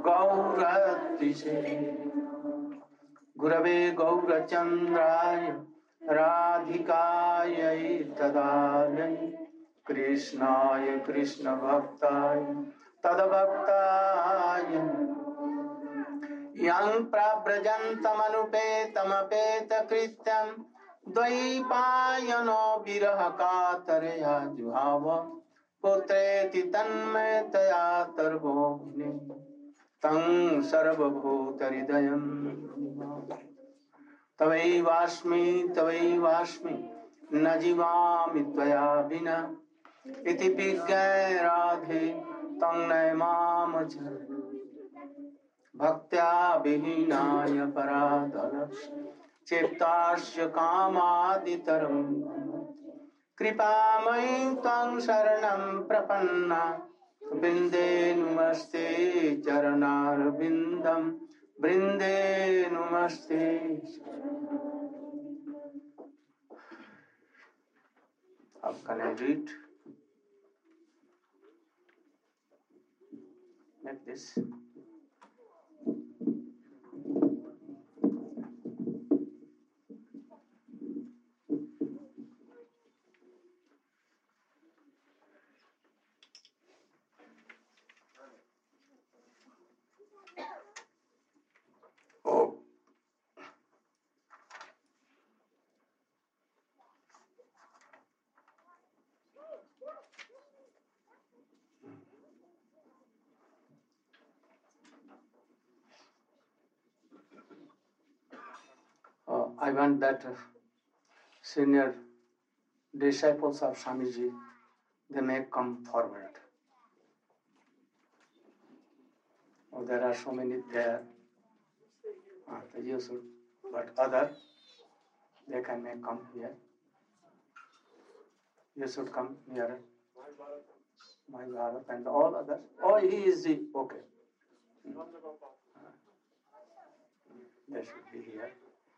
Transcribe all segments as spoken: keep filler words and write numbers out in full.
गौरतिशे गुरवे गौरचन्द्राय राधिकायै तदालय कृष्णाय कृष्णभक्ताय तद्भक्ताय यं प्रव्रजन्तमनुपेतमपेतकृत्यं द्वैपायनो विरह कातरया जुहाव पुत्रेति तन्मयतया तर्वोऽग्ने तं सर्वभूतहृदयं तवैवास्मि तवैवास्मि न जीवामि त्वया विना इति विज्ञाय राधे तं नयमामचर भक्त्या विहीनाय पराधलक्ष चेप्तास्य कामादितरं कृपामयि त्वं शरणं प्रपन्ना वृन्दे नुमस्ते चरणारविन्दं वृन्दे नुमस्ते. How can I read? Like this. Oh. Uh, I want that uh, senior disciples of Swamiji, they may come forward. Oh, there are so many there. Uh, you should, but other, they can may come here. You should come here. My Bharat and all others. Oh, he is the, okay. They should be here.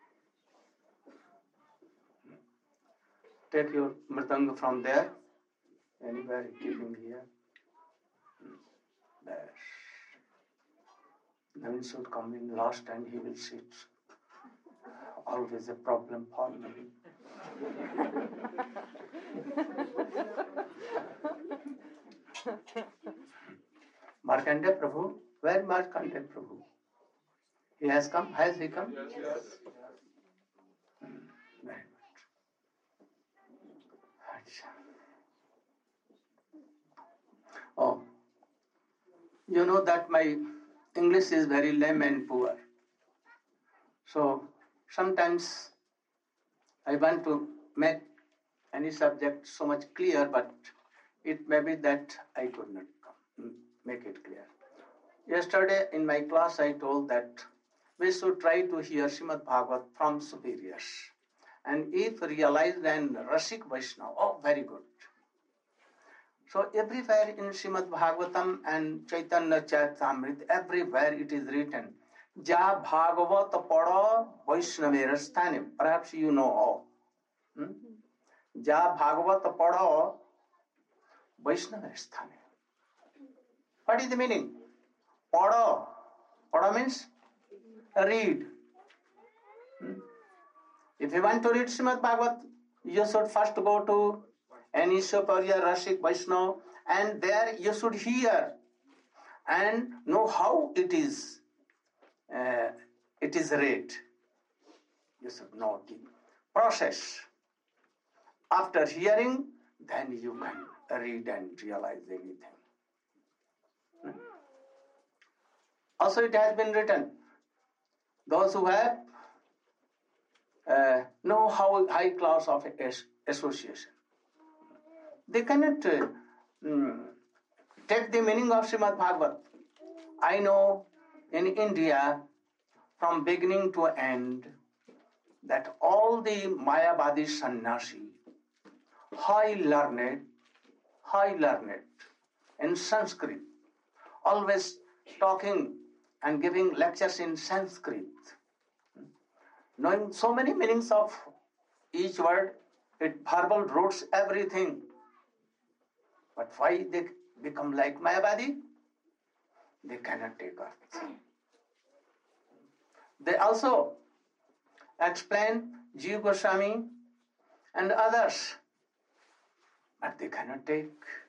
Take your mridanga from there, anywhere, keeping here. There. Navin should come in last and he will sit. Always a problem for Navin. Markandeya Prabhu, where Markandeya Prabhu? He has come? Has he come? Yes. Yes. Very good. Oh, you know that my English is very lame and poor. So sometimes I want to make any subject so much clear, but it may be that I could not come, make it clear. Yesterday in my class I told that we should try to hear Srimad Bhagavat from superiors. And if realized and Rasik Vaishnava, oh, very good. So everywhere in Srimad Bhagavatam and Chaitanya Charitamrita, everywhere it is written, Ja Bhagavat Pada Vaishnavera Sthane. Perhaps you know all. Hmm? Ja Bhagavat Pada Vaishnavera Sthane. What is the meaning? Pada. Pada means read. Hmm? If you want to read Srimad Bhagavat, you should first go to any superior Rasik Vaishnava, and there you should hear and know how it is uh, it is read. You should know the process. After hearing, then you can read and realize anything. Hmm? Also it has been written, those who have uh, know how high class of association, they cannot uh, mm, take the meaning of Srimad Bhagavat. I know in India, from beginning to end, that all the Mayavadi sannyasi, high learned, high learned in Sanskrit, always talking and giving lectures in Sanskrit, knowing so many meanings of each word, it verbal roots, everything. But why they become like Mayavadi? they cannot take earth. They also explain Jiva Goswami and others, but they cannot take.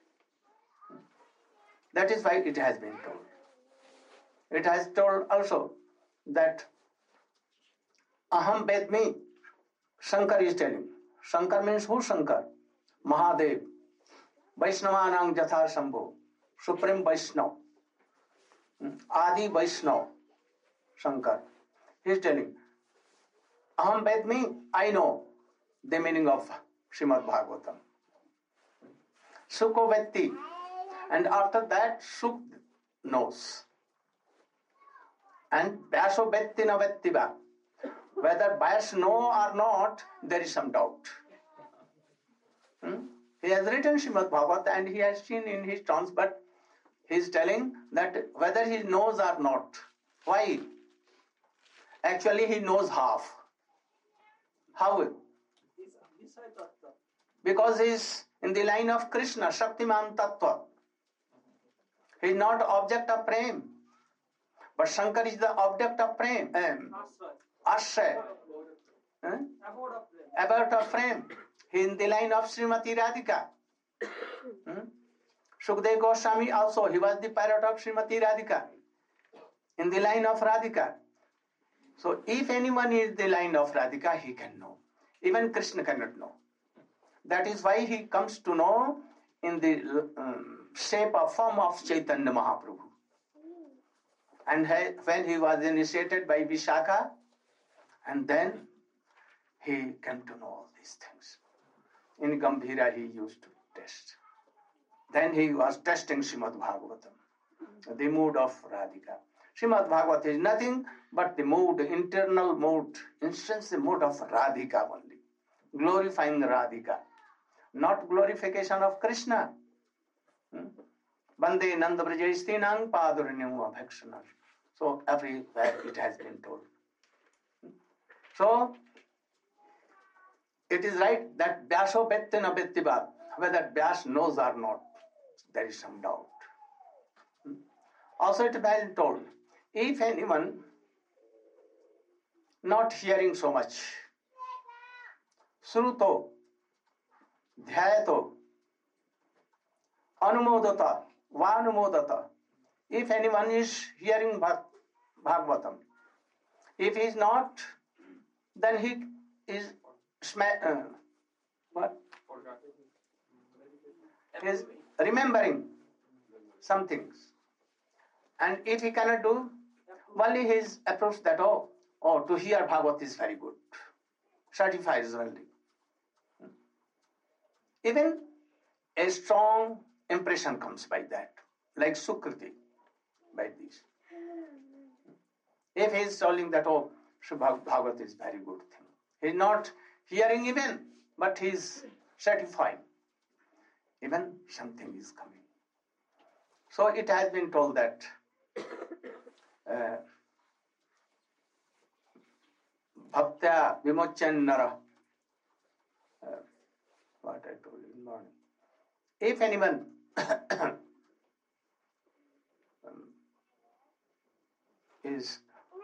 That is why it has been told. It has told also that Aham Vedmi, Shankar is telling. Shankar means who Shankar? Mahadev. Vaishnavanang Jatha Shambho. Supreme Vaishnav. Adi Vaishnav. Shankar. He is telling, Aham Vedmi, I know the meaning of Srimad Bhagavatam. Sukho Vetti. And after that, Suk knows. And Vyaso Vetti na Vettiva. Whether Vyas know or not, there is some doubt. Hmm? He has written Srimad Bhagavatam and he has seen in his terms, but he is telling that whether he knows or not. Why? Actually, he knows half. How? Because he is in the line of Krishna, Shaktiman Tattva. He is not object of prem. But Shankar is the object of prem. Um, Ashray. Huh? About of frame. He is in the line of Srimati Radhika. Hmm? Sukdev Goswami also, he was the parrot of Srimati Radhika. In the line of Radhika. So if anyone is in the line of Radhika, he can know. Even Krishna cannot know. That is why he comes to know in the um, shape or form of Chaitanya Mahaprabhu. And he, when he was initiated by Vishakha, and then he came to know all these things. In Gambhira he used to test. Then he was testing Srimad Bhagavatam, the mood of Radhika. Srimad Bhagavatam is nothing but the mood, internal mood, instance the mood of Radhika only. Glorifying Radhika. Not glorification of Krishna. Bande Nanda Brajayastinang Paduranyam Abhakshanar. So everywhere it has been told. So it is right that Vyaso Vettina Vettiba, whether Vyas knows or not, there is some doubt. Also it has been told, if anyone not hearing so much, Sruto, Dhyayato, Anumodata, Vanumodata, if anyone is hearing Bhagavatam, if he is not, then he is uh, what? He is remembering some things. And if he cannot do, only his approach that, oh, oh, to hear Bhagavat is very good. Certifies only. Even a strong impression comes by that, like Sukriti, by this. If he is telling that, oh, Bhagavat is very good thing. He is not hearing even, but he is certifying. Even something is coming. So it has been told that uh, Bhaktya Vimochan Nara, uh, what I told you in the morning. If anyone um, is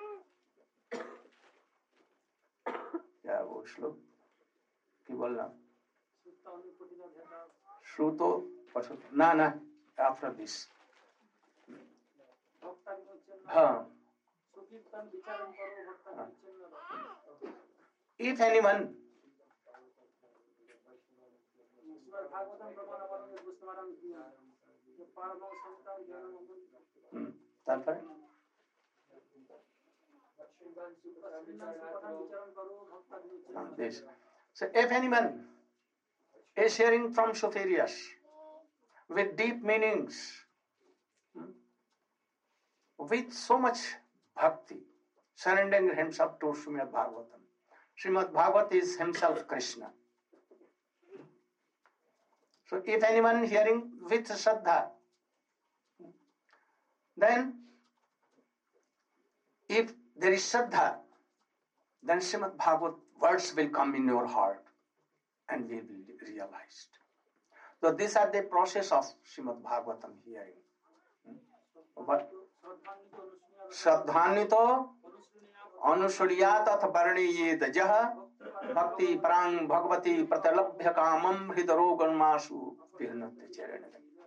क्या वो श्लोक की बोलना श्रुतो ना ना after this हाँ if anyone hmm, तारपर This. So if anyone is hearing from superiors with deep meanings, with so much bhakti, surrendering himself to Srimad Bhagavatam. Srimad Bhagavat is himself Krishna. So if anyone hearing with Shraddha, then if there is Shraddha, then Srimad Bhagavat words will come in your heart and will be realized. So these are the process of Srimad Bhagavatam hearing. But श्रद्धान्वितो अनुसूयात अथ वर्णयेत जह भक्ति परांग भगवती प्रतलभ्य कामम हृदरोगन्मासु पिहनते चरण.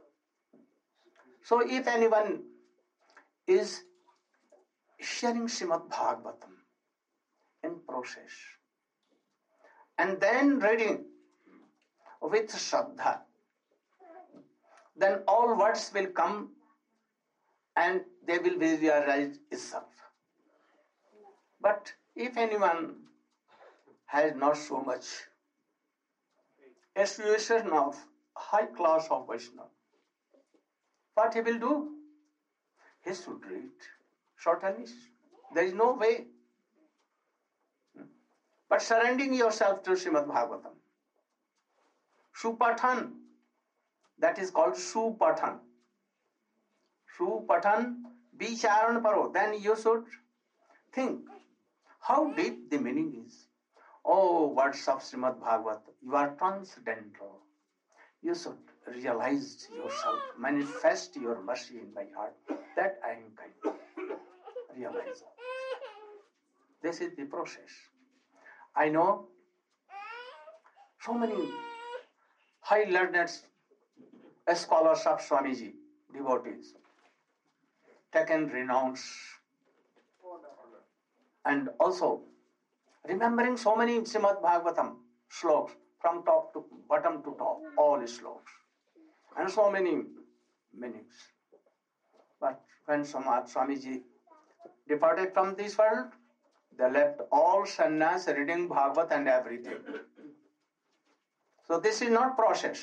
So if anyone is sharing Srimad Bhagavatam in process and then reading with Shraddha, then all words will come and they will visualize itself. But if anyone has not so much association of high class of Vaishnava, what he will do? He should read certainly. There is no way. But surrendering yourself to Srimad Bhagavatam, Supathan, that is called Supathan. Supathan, Bicharan Paro. Then you should think how deep the meaning is. Oh, words of Srimad Bhagavatam, you are transcendental. You should realize yourself, manifest your mercy in my heart, that I am kind. Realize. This is the process. I know so many high learned scholars of Swamiji, devotees, taken renounce, and also remembering so many Srimad Bhagavatam slokas from top to bottom to top, all slokas, and so many meanings. But when Swamiji departed from this world, they left all sannyas reading Bhagavat and everything. So this is not process.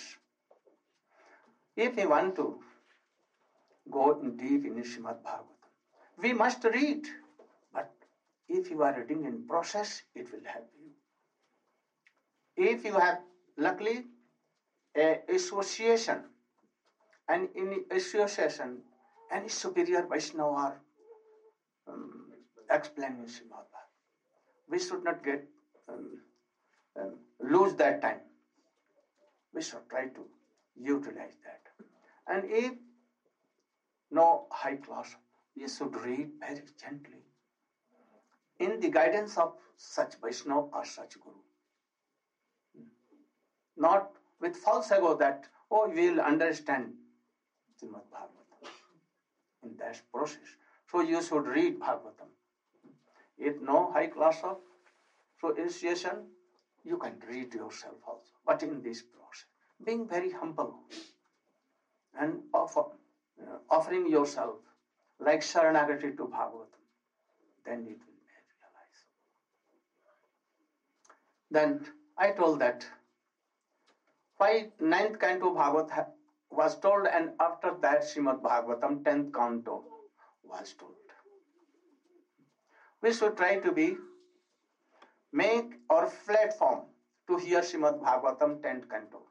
If we want to go in deep in Srimad Bhagavatam, we must read. But if you are reading in process, it will help you. If you have luckily a association, and in association, any superior Vaishnava are um, explaining Srimad Bhagavatam, we should not get um, um, lose that time. We should try to utilize that. And if no high class, we should read very gently in the guidance of such Vaishnava or such Guru. Not with false ego that, oh, we will understand Srimad Bhagavatam in that process. So you should read Bhagavatam. If no high class of so initiation, you can read yourself also. But in this process, being very humble and offer, uh, offering yourself like Sharanagati to Bhagavatam, then it will be realized. Then I told that why ninth canto Bhagavad was told, and after that Srimad Bhagavatam tenth canto was told. We should try to be make our platform to hear Srimad Bhagavatam tenth canto.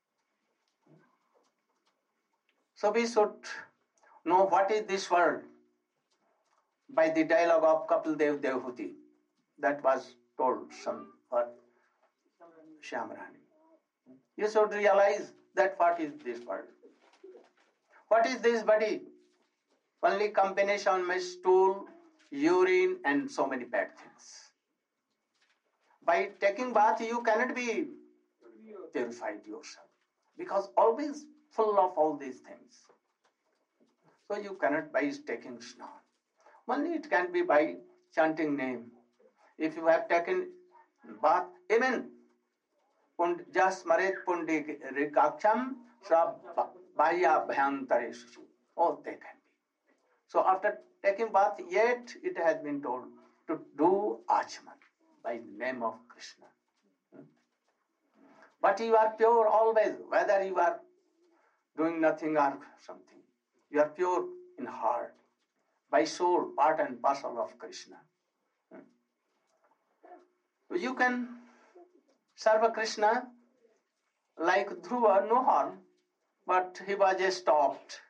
So we should know what is this world by the dialogue of Kapil Dev Devhuti that was told some for Shyamrani. You should realize that what is this world. What is this body? Only combination of stool, urine and so many bad things. By taking bath you cannot be purified yourself because always full of all these things. So you cannot by taking snan. Only it can be by chanting name. If you have taken bath, even jasmaret pundirikaksham shrabhaya bhyantareshu. Oh, they can be. So after taking bath, yet it has been told to do achman by the name of Krishna. But you are pure always, whether you are doing nothing or something. You are pure in heart, by soul, part and parcel of Krishna. You can serve Krishna like Dhruva, no harm, but he was just stopped.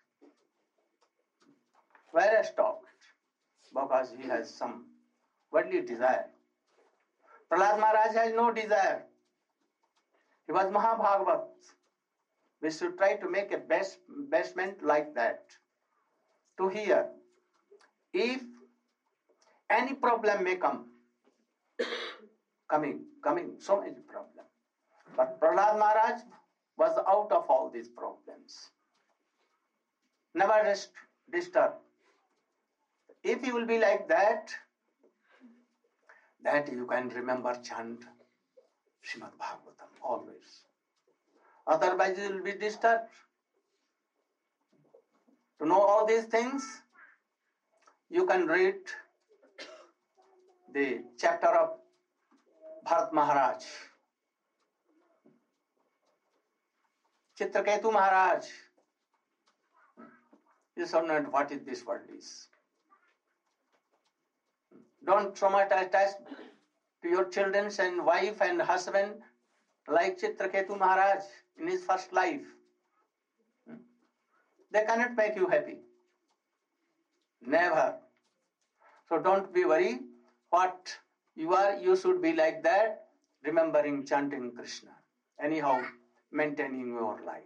Where stopped? Because he has some worldly desire. Prahlad Maharaj has no desire. He was Mahabhagavat. We should try to make a best basement like that, to hear if any problem may come, coming, coming, so many problems. But Prahlad Maharaj was out of all these problems. Never rest, disturb. If you will be like that, that you can remember chant Srimad Bhagavatam always. Otherwise you will be disturbed. To know all these things, you can read the chapter of Bharat Maharaj, Chitraketu Maharaj. You should know what is this world is. Don't traumatize to your children and wife and husband like Chitraketu Maharaj in his first life. They cannot make you happy. Never. So don't be worried. What you are, you should be like that, remembering, chanting Krishna. Anyhow, maintaining your life.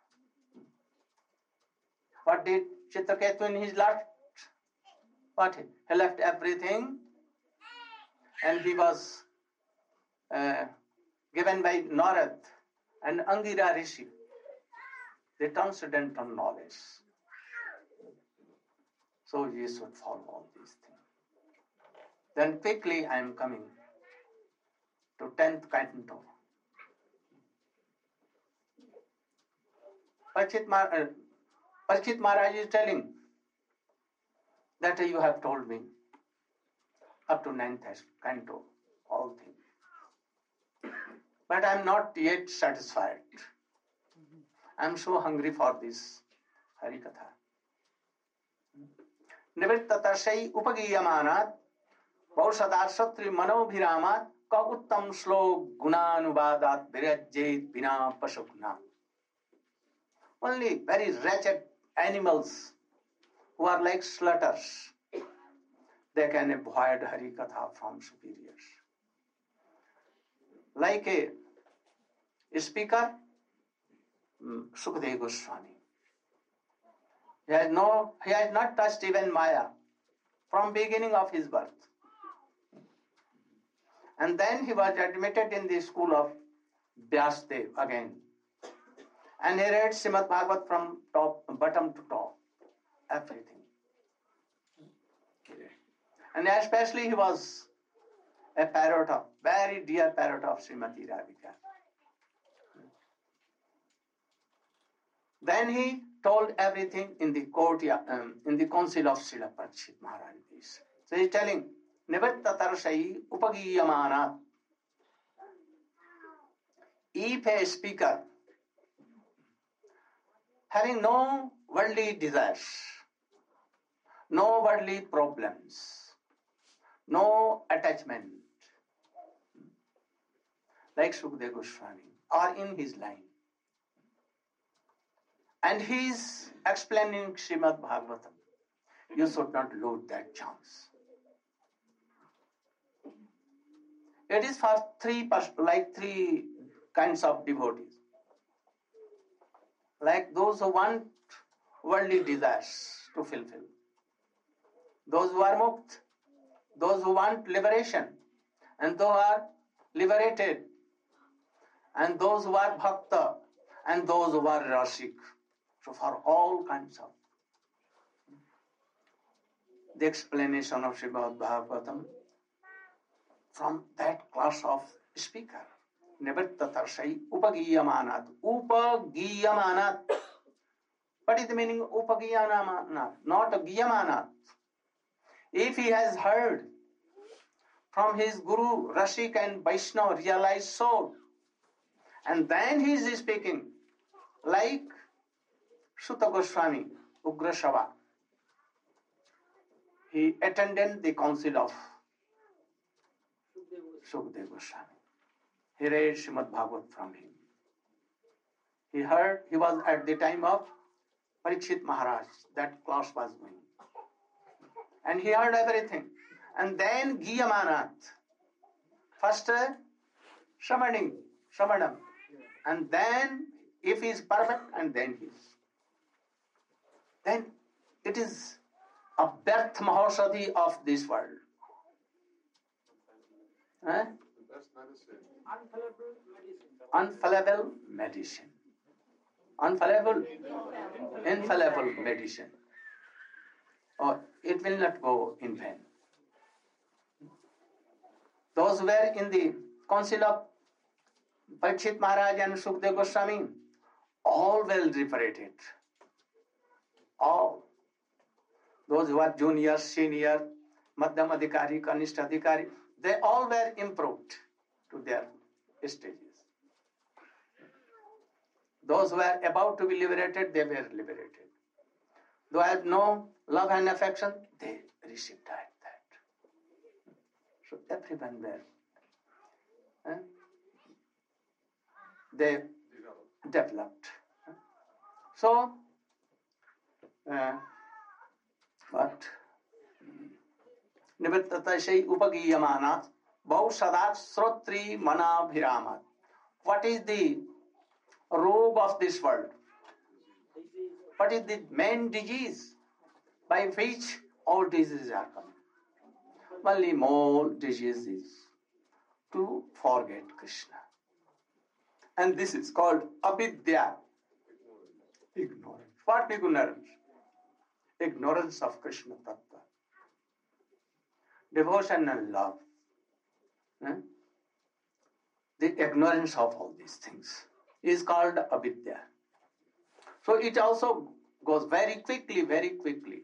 What did Chitraketu in his last? What? He left everything and he was uh, given by Narad and Angira Rishi the transcendental knowledge. So you should follow all these things. Then quickly I am coming to tenth canto. Parikshit Maharaj, Parikshit Maharaj is telling that you have told me up to ninth canto, all things. But I am not yet satisfied. I am so hungry for this Hari Katha. Nivrittatarshai upagiyamanat Vaushadat Satri Manobhiramat Ka Uttam Slok Gunanubadat Virajjait Bina Pasukna. Only very wretched animals who are like slaughters, they can avoid Hari Katha from superiors. Like a speaker, Sukadeva Goswami. He has no, he has not touched even Maya from beginning of his birth. And then he was admitted in the school of Vyasdev again. And he read Srimad Bhagavat from top, bottom to top, everything. And especially he was a parrot of, very dear parrot of Srimati Radhika. Then he told everything in the courtyard, um, in the council of Srila Parikshit Maharaj. So he is telling, Nivattatarshai upagiyamanat. If a speaker having no worldly desires, no worldly problems, no attachment, like Sukadeva Goswami, or in his line, and he is explaining Srimad Bhagavatam, you should not lose that chance. It is for three, like three kinds of devotees. Like those who want worldly desires to fulfill. Those who are mukt, those who want liberation, and those who are liberated, and those who are bhakta, and those who are rasik. So for all kinds of the explanation of Srimad Bhagavatam from that class of speaker. Nivattatarshai upagiyamanat. Upagiyamanat. What is the meaning of upagiyamanat? Not giyamanat. If he has heard from his Guru, Rashik and Vaishnava realized soul, and then he is speaking like Sutta Goswami, Ugra Shava. He attended the council of Sukadeva Goswami. He read Srimad Bhagavat from him. He heard, he was at the time of Parikshit Maharaj, that class was going. And he heard everything. And then Giyamanat. First, uh, Shamaning, Shamanam. And then, if he is perfect, and then he is. Then it is a birth mahaushadhi of this world. Eh? Unfallible medicine. Unfallible, infallible medicine. Oh, it will not go in vain. Those who were in the council of Parikshit Maharaj and Sukdev Goswami, all well liberated. All. Those who are junior, senior, Madhyam Adhikari, Kanishta Adhikari, they all were improved to their stages. Those who were about to be liberated, they were liberated. Those who had no love and affection, they received that. So everyone were. Eh? They developed. So, uh, what? Nivittatasai upagiyamanat bhaushadat srotri manabhiramat. What is the robe of this world? What is the main disease by which all diseases are coming? Only more disease is to forget Krishna. And this is called avidya. Ignorance. What ignorance? Ignorance of Krishna Tattva. Devotion and love. Eh? The ignorance of all these things is called avidya. So it also goes very quickly, very quickly.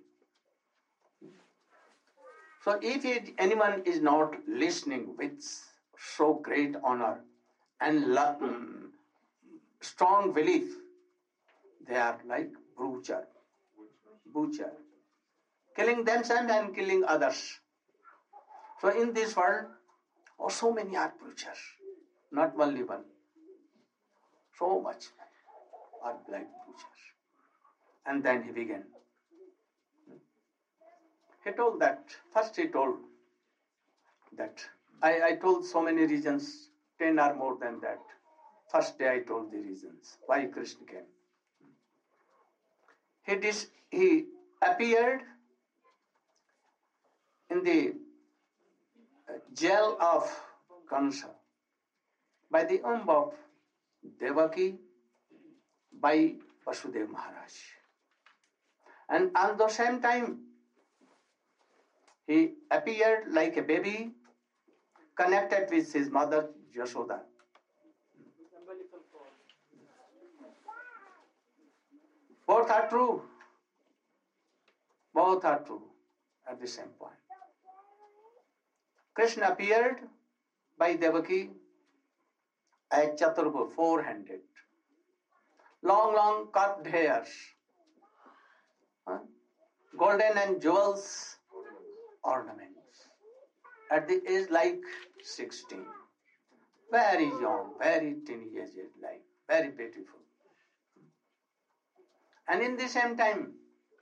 So if it, anyone is not listening with so great honor and love, strong belief, they are like butcher, butcher, killing themselves and killing others. So in this world, oh, so many are butchers, not only one. So much are like butchers. And then he began. He told that, first he told that, I, I told so many reasons, ten or more than that. First day I told the reasons why Krishna came. He, dis, he appeared in the jail of Kansa by the womb of Devaki, by Vasudev Maharaj. And at the same time, he appeared like a baby connected with his mother Yashoda. Both are true. Both are true at the same point. Krishna appeared by Devaki as Chaturbhu, four-handed. Long, long curved hairs. Huh? Golden and jewels ornaments. At the age like sixteen. Very young, very teenage like, very beautiful. And in the same time,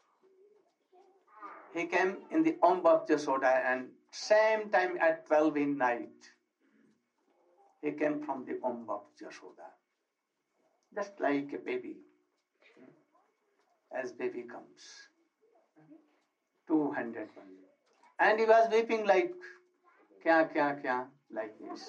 he came in the womb of Yashoda, and same time at twelve in night, he came from the womb of Yashoda. Just like a baby, as baby comes, two-handed one. And he was weeping like, kya, kya, kya, like this.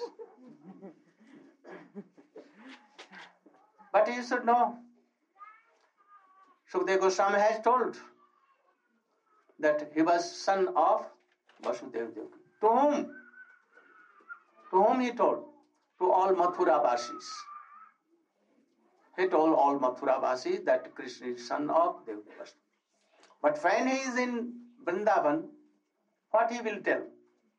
But you should know, Sukadeva Goswami has told that he was son of Vasudeva Devaki. To whom? To whom he told? To all Mathura Vasis. He told all Mathura Vasis that Krishna is son of Devaki. But when he is in Vrindavan, what he will tell?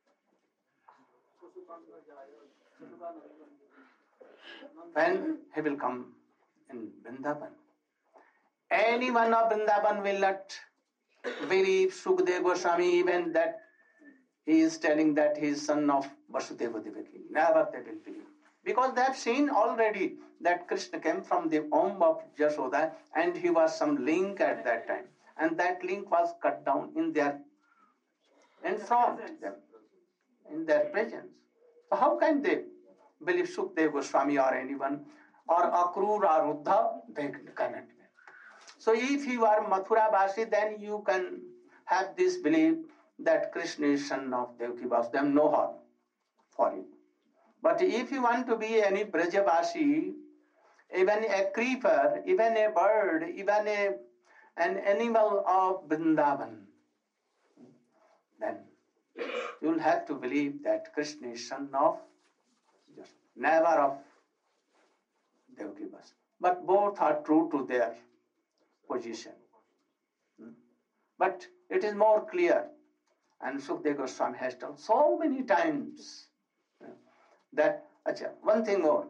When he will come in Vrindavan, any one of Vrindavan will not believe Sukadeva Goswami even that he is telling that he is son of Vasudeva Devaki. Never they will believe. Because they have seen already that Krishna came from the womb of Yashoda and he was some link at that time. And that link was cut down in their, in front of them, in their presence. So how can they believe Sukadeva Goswami or anyone, or Akrur or Uddhav? They cannot. So if you are Mathura Vasi, then you can have this belief that Krishna is son of Devaki Vasudeva, no harm for you. But if you want to be any Brajavasi, even a creeper, even a bird, even a, an animal of Vrindavan, then you will have to believe that Krishna is son of, never of Devaki Vasudeva. But both are true to their position. But it is more clear, and Sukadeva Goswami has told so many times that, achha, one thing more,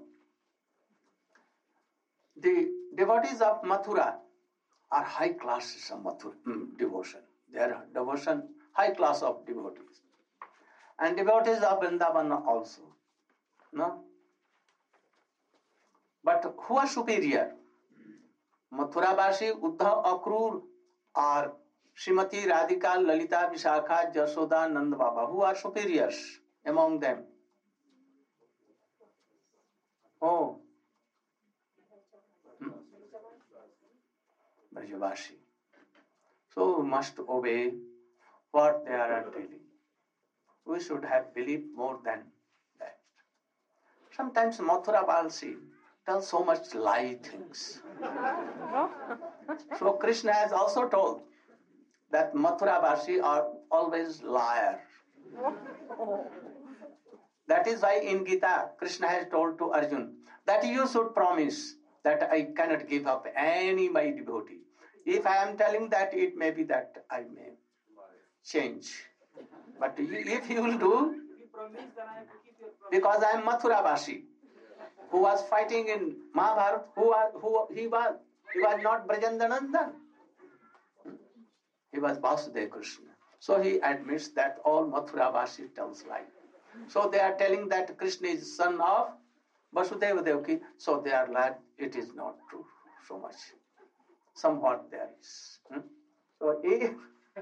the devotees of Mathura are high classes of Mathura mm, devotion. They are devotion, high class of devotees. And devotees of Vrindavan also. No? But who are superior? Mathura Vashi, Uddhav, Akrur, or Srimati Radhika, Lalita, Vishakha, Jasoda, Nanda Baba. Who are superiors among them? Oh, hmm? Brajavashi. So we must obey what they are telling. We should have believed more than that. Sometimes Mathura Valsi tells so much lie things. So Krishna has also told that Mathura Vashi are always liar. That is why in Gita, Krishna has told to Arjun that you should promise that I cannot give up any my devotee. If I am telling that, it may be that I may change. But if you will do, because I am Mathura Vashi, who was fighting in Mahabharata, who was, who he was, he was not Brajandanandan. He was Vasudeva Krishna. So he admits that all Mathura Vashi tells lie. So they are telling that Krishna is son of Vasudeva Devaki, so they are glad it is not true so much. Somewhat there is. Hmm? So if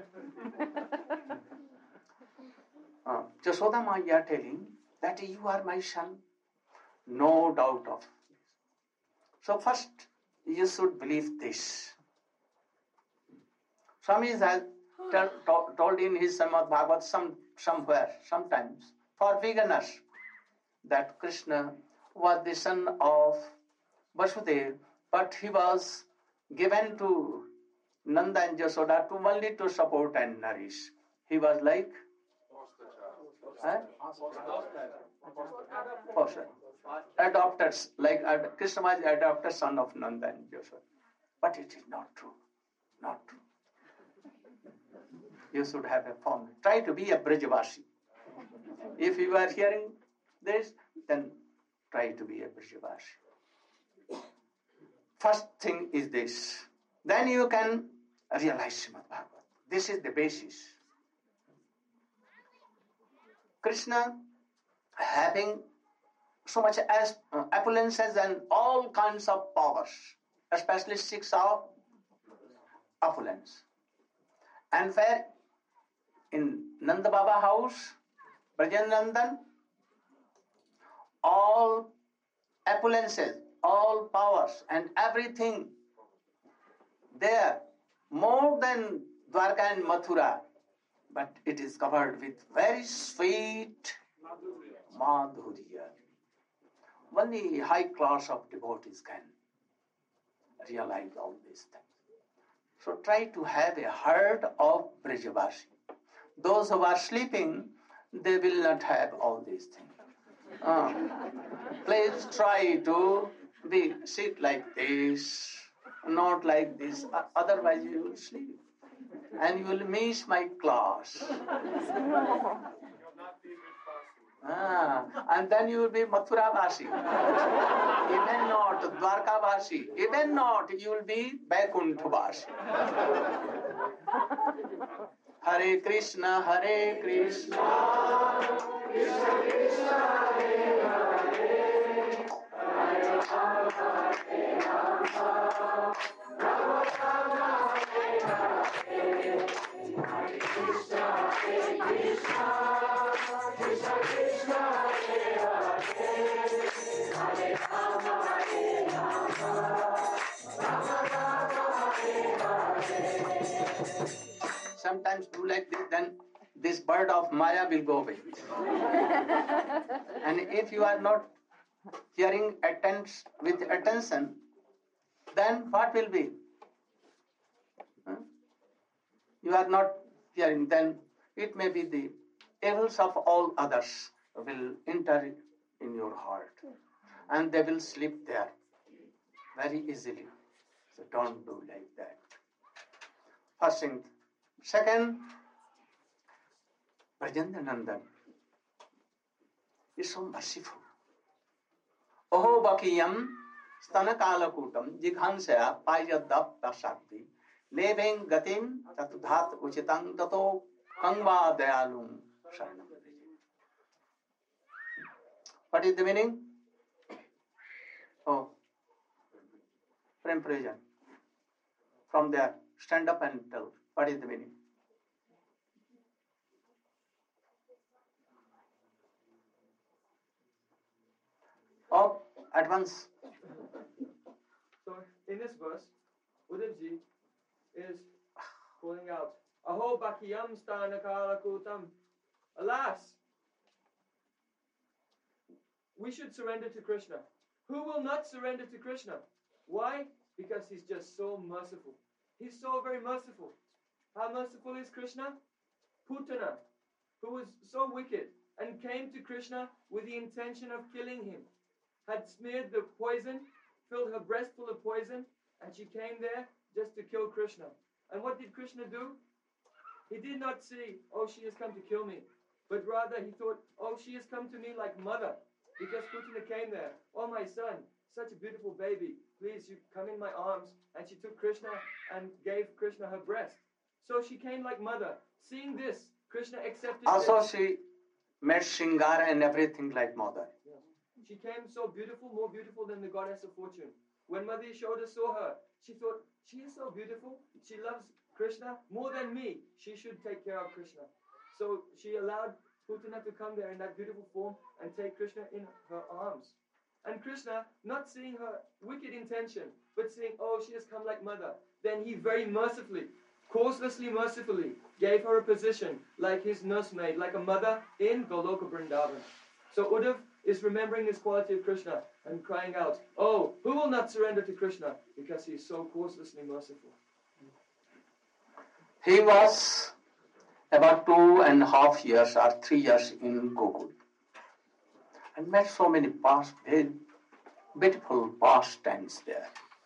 uh, Jasoda Maya telling that you are my son, no doubt of this. So first you should believe this. Swami has tell, to, told in his Srimad Bhagavad some, somewhere, sometimes, for beginners, that Krishna was the son of Vasudeva, but he was given to Nanda and Jasoda to only to support and nourish. He was like huh? Foster. Adopted, like ad, Krishna was adopted son of Nanda and Jasoda. But it is not true. Not true. You should have a form. Try to be a Brajavashi. If you are hearing this, then try to be a Brajavashi. First thing is this. Then you can realize Srimad Bhagavad. This is the basis. Krishna having so much as uh, opulences and all kinds of powers, especially six of opulence. And where in Nanda Baba house, Brajanandan, all opulences, all powers and everything there, more than Dwarka and Mathura, but it is covered with very sweet madhurya. Only high class of devotees can realize all these things. So try to have a heart of Brajavashi. Those who are sleeping, they will not have all these things. Uh, please try to be sit like this, not like this. Otherwise you will sleep. And you will miss my class. Ah, and then you will be Mathura Vashi. Even not Dwarka Vashi. Even not, you will be Vaikuntha Vashi. Hare Krishna, Hare Krishna, Krishna Krishna, Hare Hare, Hare Rama, Hare Rama, Rama Rama, Hare Hare, Hare Krishna, Hare Krishna, Krishna Krishna, Hare Hare, Hare Rama, Hare Rama, Rama Rama, Hare Hare. sometimes do like this, then this bird of Maya will go away. And if you are not hearing atten- with attention, then what will be? Huh? You are not hearing, then it may be the evils of all others will enter in your heart and they will slip there very easily. So don't do like that. First thing. Second, Brajendra Nandan is so merciful. Oho bakiyam stanakalakutam jighansaya payadap pasakti leveng gatim tatudhat uchitang tato kangva dayalum sharanam. What is the meaning? Oh, Prem Prajan. From there, stand up and tell. What is the meaning? Oh, at once. So, in this verse, Uddhavji is calling out, Aho Bakiyam Stanakala Kutam. Alas, we should surrender to Krishna. Who will not surrender to Krishna? Why? Because he's just so merciful. He's so very merciful. How merciful is Krishna? Putana, who was so wicked and came to Krishna with the intention of killing him, had smeared the poison, filled her breast full of poison, and she came there just to kill Krishna. And what did Krishna do? He did not say, oh, she has come to kill me, but rather he thought, oh, she has come to me like mother, because Putana came there. Oh, my son, such a beautiful baby, please, you come in my arms. And she took Krishna and gave Krishna her breast. So she came like mother. Seeing this, Krishna accepted Also this. she made Shingara and everything like mother. Yeah. She came so beautiful, more beautiful than the goddess of fortune. When Mother Yashoda saw her, she thought, she is so beautiful. She loves Krishna more than me. She should take care of Krishna. So she allowed Putana to come there in that beautiful form and take Krishna in her arms. And Krishna, not seeing her wicked intention, but seeing, oh, she has come like mother, then he very mercifully, causelessly mercifully, gave her a position like his nursemaid, like a mother in Goloka Vrindavan. So Uddhav is remembering this quality of Krishna and crying out, oh, who will not surrender to Krishna? Because he is so causelessly merciful. He was about two and a half years or three years in Gokul. And met so many past, very beautiful pastimes there.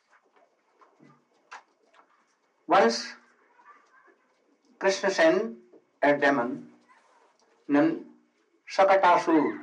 Once, Krishna sent a demon named Shakatasur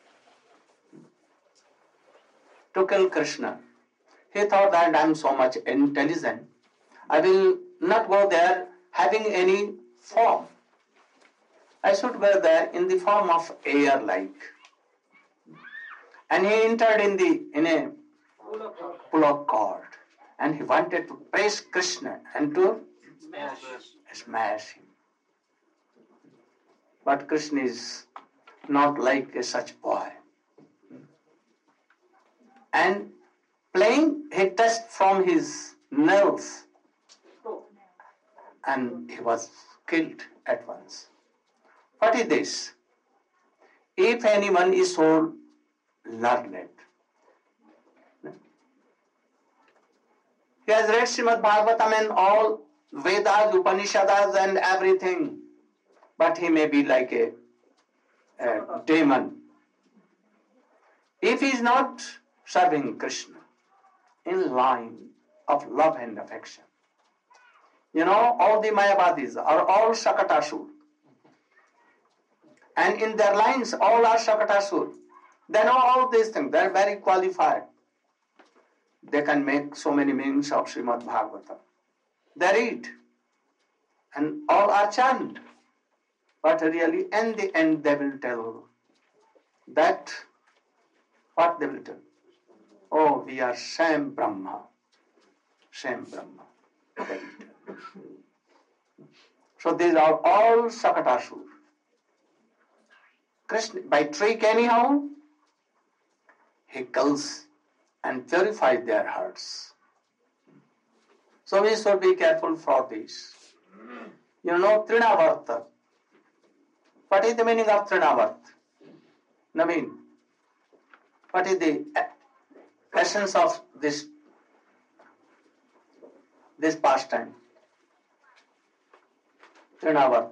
to kill Krishna. He thought that I am so much intelligent, I will not go there having any form. I should go there in the form of air-like. And he entered in the in a pull-up cord, and he wanted to praise Krishna and to smash, smash him. But Krishna is not like a such boy. And playing, he touched from his nerves, and he was killed at once. What is this? If anyone is so learned, he has read Srimad Bhagavatam and all Vedas, Upanishads and everything, but he may be like a, a demon. If he is not serving Krishna in line of love and affection, you know, all the Mayavadis are all Shakatasur. And in their lines, all are Shakatasur. They know all these things. They are very qualified. They can make so many meanings of Srimad Bhagavatam. They read. And all are chant. But really, in the end, they will tell that, what they will tell? Oh, we are Same Brahma. Same Brahma. They will tell. So these are all Shakatasur. Krishna, by trick anyhow, he kills and purifies their hearts. So we should be careful for this. You know Trinavarta. What is the meaning of Trinavarta? Naveen, what is the essence of this this pastime? Trinavarta.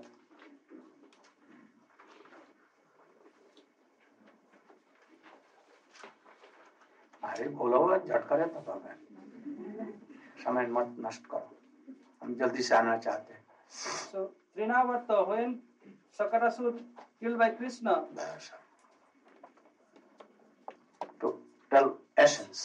अरे बोलो झटका रहता बाबा समय मत नष्ट करो हम जल्दी से आना चाहते हैं So Trinavarta, when Sakarasul killed by Krishna, to tell essence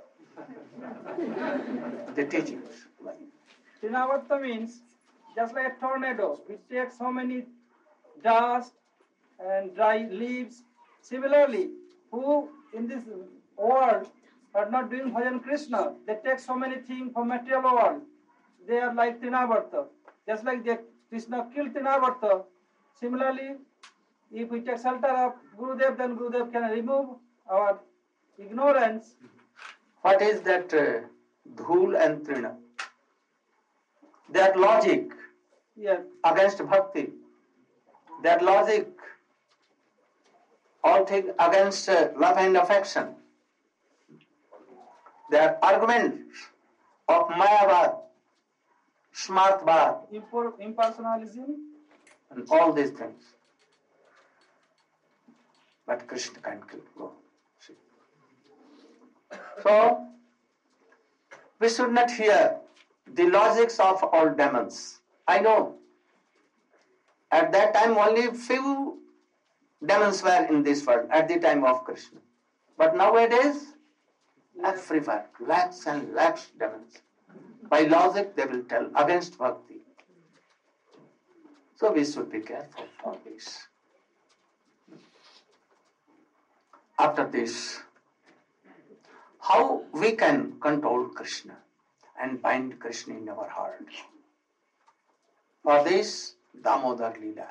the teachings. Trinavarta means just like a tornado, it takes so many dust and dry leaves. Similarly, who in this world are not doing bhajan Krishna, they take so many things from material world. They are like Trinavarta. Just like they, Krishna killed Trinavarta, similarly, if we take shelter of Gurudev, then Gurudev can remove our ignorance. What is that uh, dhul and trina? That logic Yes. against bhakti. That logic, all things against uh, love and affection. They are arguments of Mayavad, Smartvad, Impor- impersonalism. and all these things. But Krishna can't kill. Go. See. So, we should not hear the logics of all demons. I know. At that time, only few demons were in this world, at the time of Krishna. But nowadays, everywhere, lakhs and lakhs demons. By logic, they will tell against bhakti. So we should be careful for this. After this, how we can control Krishna and bind Krishna in our heart? For this, Damodar Leela.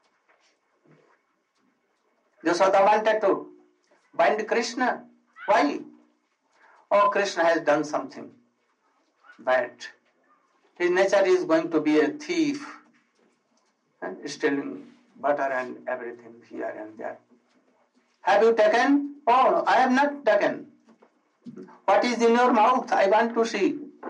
Yashoda wanted to bind Krishna. Why? Oh, Krishna has done something bad. His nature is going to be a thief and stealing butter and everything here and there. Have you taken? Oh, I have not taken. What is in your mouth? I want to see.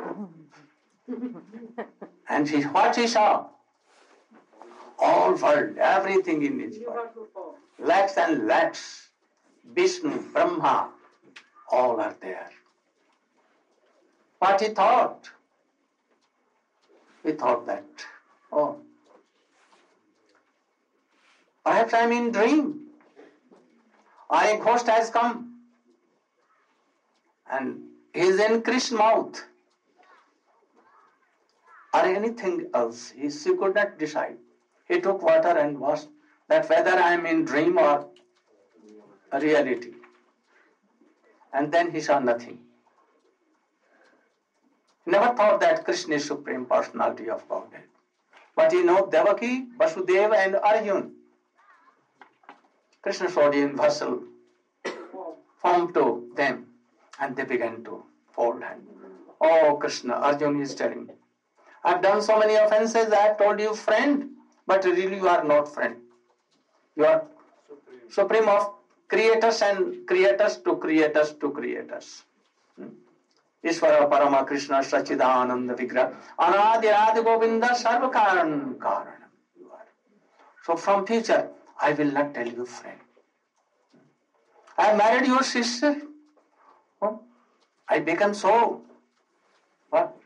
And he, what he saw? All world, everything in his world. Lakhs and lakhs. Vishnu, Brahma, all are there. What he thought? He thought that, oh, perhaps I am in dream. Or a ghost has come. And he is in Krishna's mouth. Or anything else. He, she could not decide. He took water and washed that whether I am in dream or a reality. And then he saw nothing. He never thought that Krishna is Supreme Personality of Godhead. But he knows Devaki, Vasudeva and Arjun. Krishna showed universal form to them. And they began to fold hands. Oh Krishna, Arjun is telling, I have done so many offenses, I have told you friend, but really you are not friend. You are supreme of creators and creators to creators to creators. Ishvara Parama Krishna Sachidananda Vigraha Anadi Adi Govinda Sarva Karan Karanam. You are. So from future, I will not tell you friend. I have married your sister. Oh, I become so, what?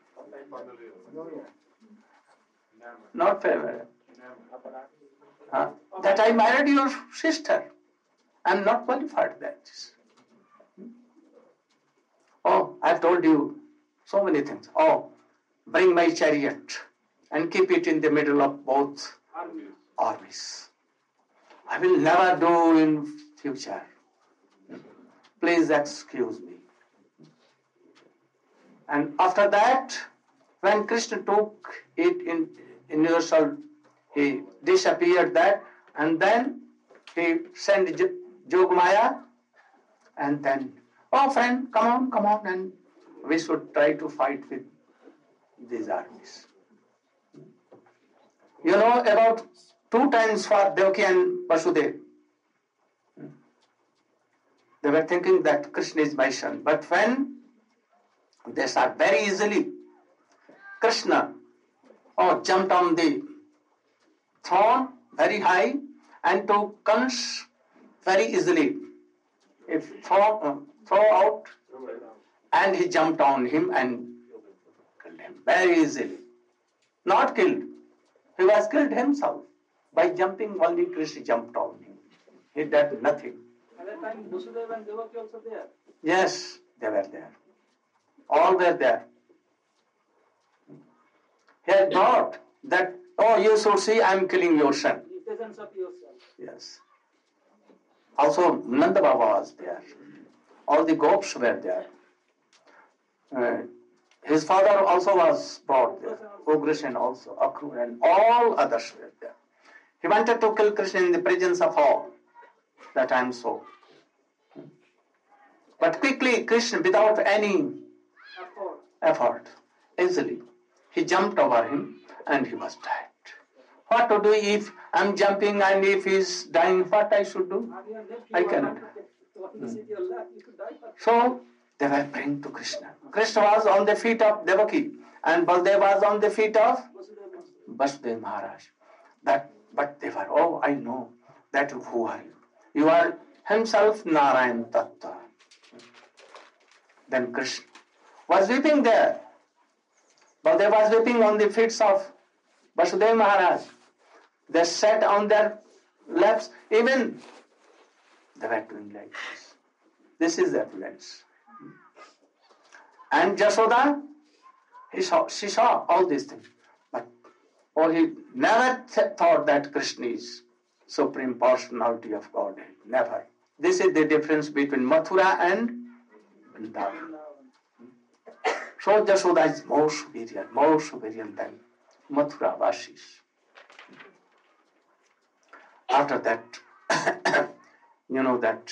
Not favorite. Huh? That I married your sister. I am not qualified that. Oh, I have told you so many things. Oh, bring my chariot and keep it in the middle of both armies. armies. I will never do in future. Please excuse me. And after that, when Krishna took it in universal, he disappeared that, and then he sent Jogmaya, and then, oh friend, come on, come on, and we should try to fight with these armies. You know about two times for Devaki and Vasudev. They were thinking that Krishna is my son. But when they saw very easily, Krishna oh, jumped on the throne very high and took Kans very easily. If throw, uh, throw out and he jumped on him and killed him very easily. Not killed. He was killed himself. By jumping, only Krishna jumped on him. He did nothing. At that time, Vasudeva and Devaki also there. Yes, they were there. All were there. He had thought that, oh, you should see, I am killing your son. The presence of yourself. Yes. Also, Nanda Baba was there. All the gops were there. Uh, his father also was brought there. Ugrasen also, Akrura, and all others were there. He wanted to kill Krishna in the presence of all. That I am so. But quickly, Krishna, without any Effort. effort, easily, he jumped over him and he was dead. What to do if I am jumping and if he is dying, what I should do? And you are left, I you are cannot. not to visit your left, you could die for So they were praying to Krishna. Krishna was on the feet of Devaki and Baldev was on the feet of Vasudeva. Vasudev Maharaj. That, but they were, oh, I know that who are you? You are himself Narayan Tattva. Then Krishna was weeping there. Baldev was weeping on the feet of Vasudev Maharaj. They sat on their laps. Even they were doing like this. This is their place. And Jashoda, he saw, she saw all these things. But oh, he never th- thought that Krishna is Supreme Personality of Godhead. Never. This is the difference between Mathura and Vrindavan. So Jashoda is more superior, more superior than Mathura Vasis. After that, you know that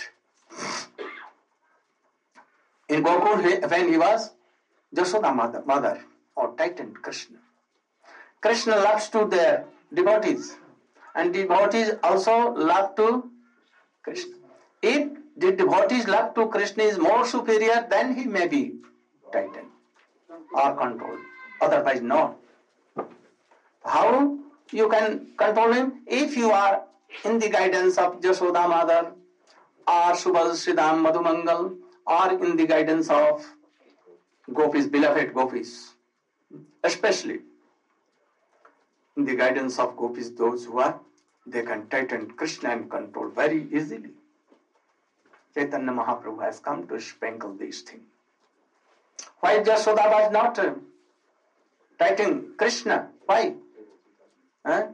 in Gokul, when he was Jashoda mother, mother or Titan Krishna, Krishna loves to their devotees, and devotees also love to Krishna. If the devotees love to Krishna is more superior, then he may be Titan or controlled. Otherwise, not. How you can control him? If you are in the guidance of Jashoda mother or Subal Sridham Madhumangal or in the guidance of gopis, beloved gopis, especially in the guidance of gopis, those who are, they can tighten Krishna and control very easily. Chaitanya Mahaprabhu has come to sprinkle these things. Why Jashoda was not uh, tighten Krishna? Why? Huh?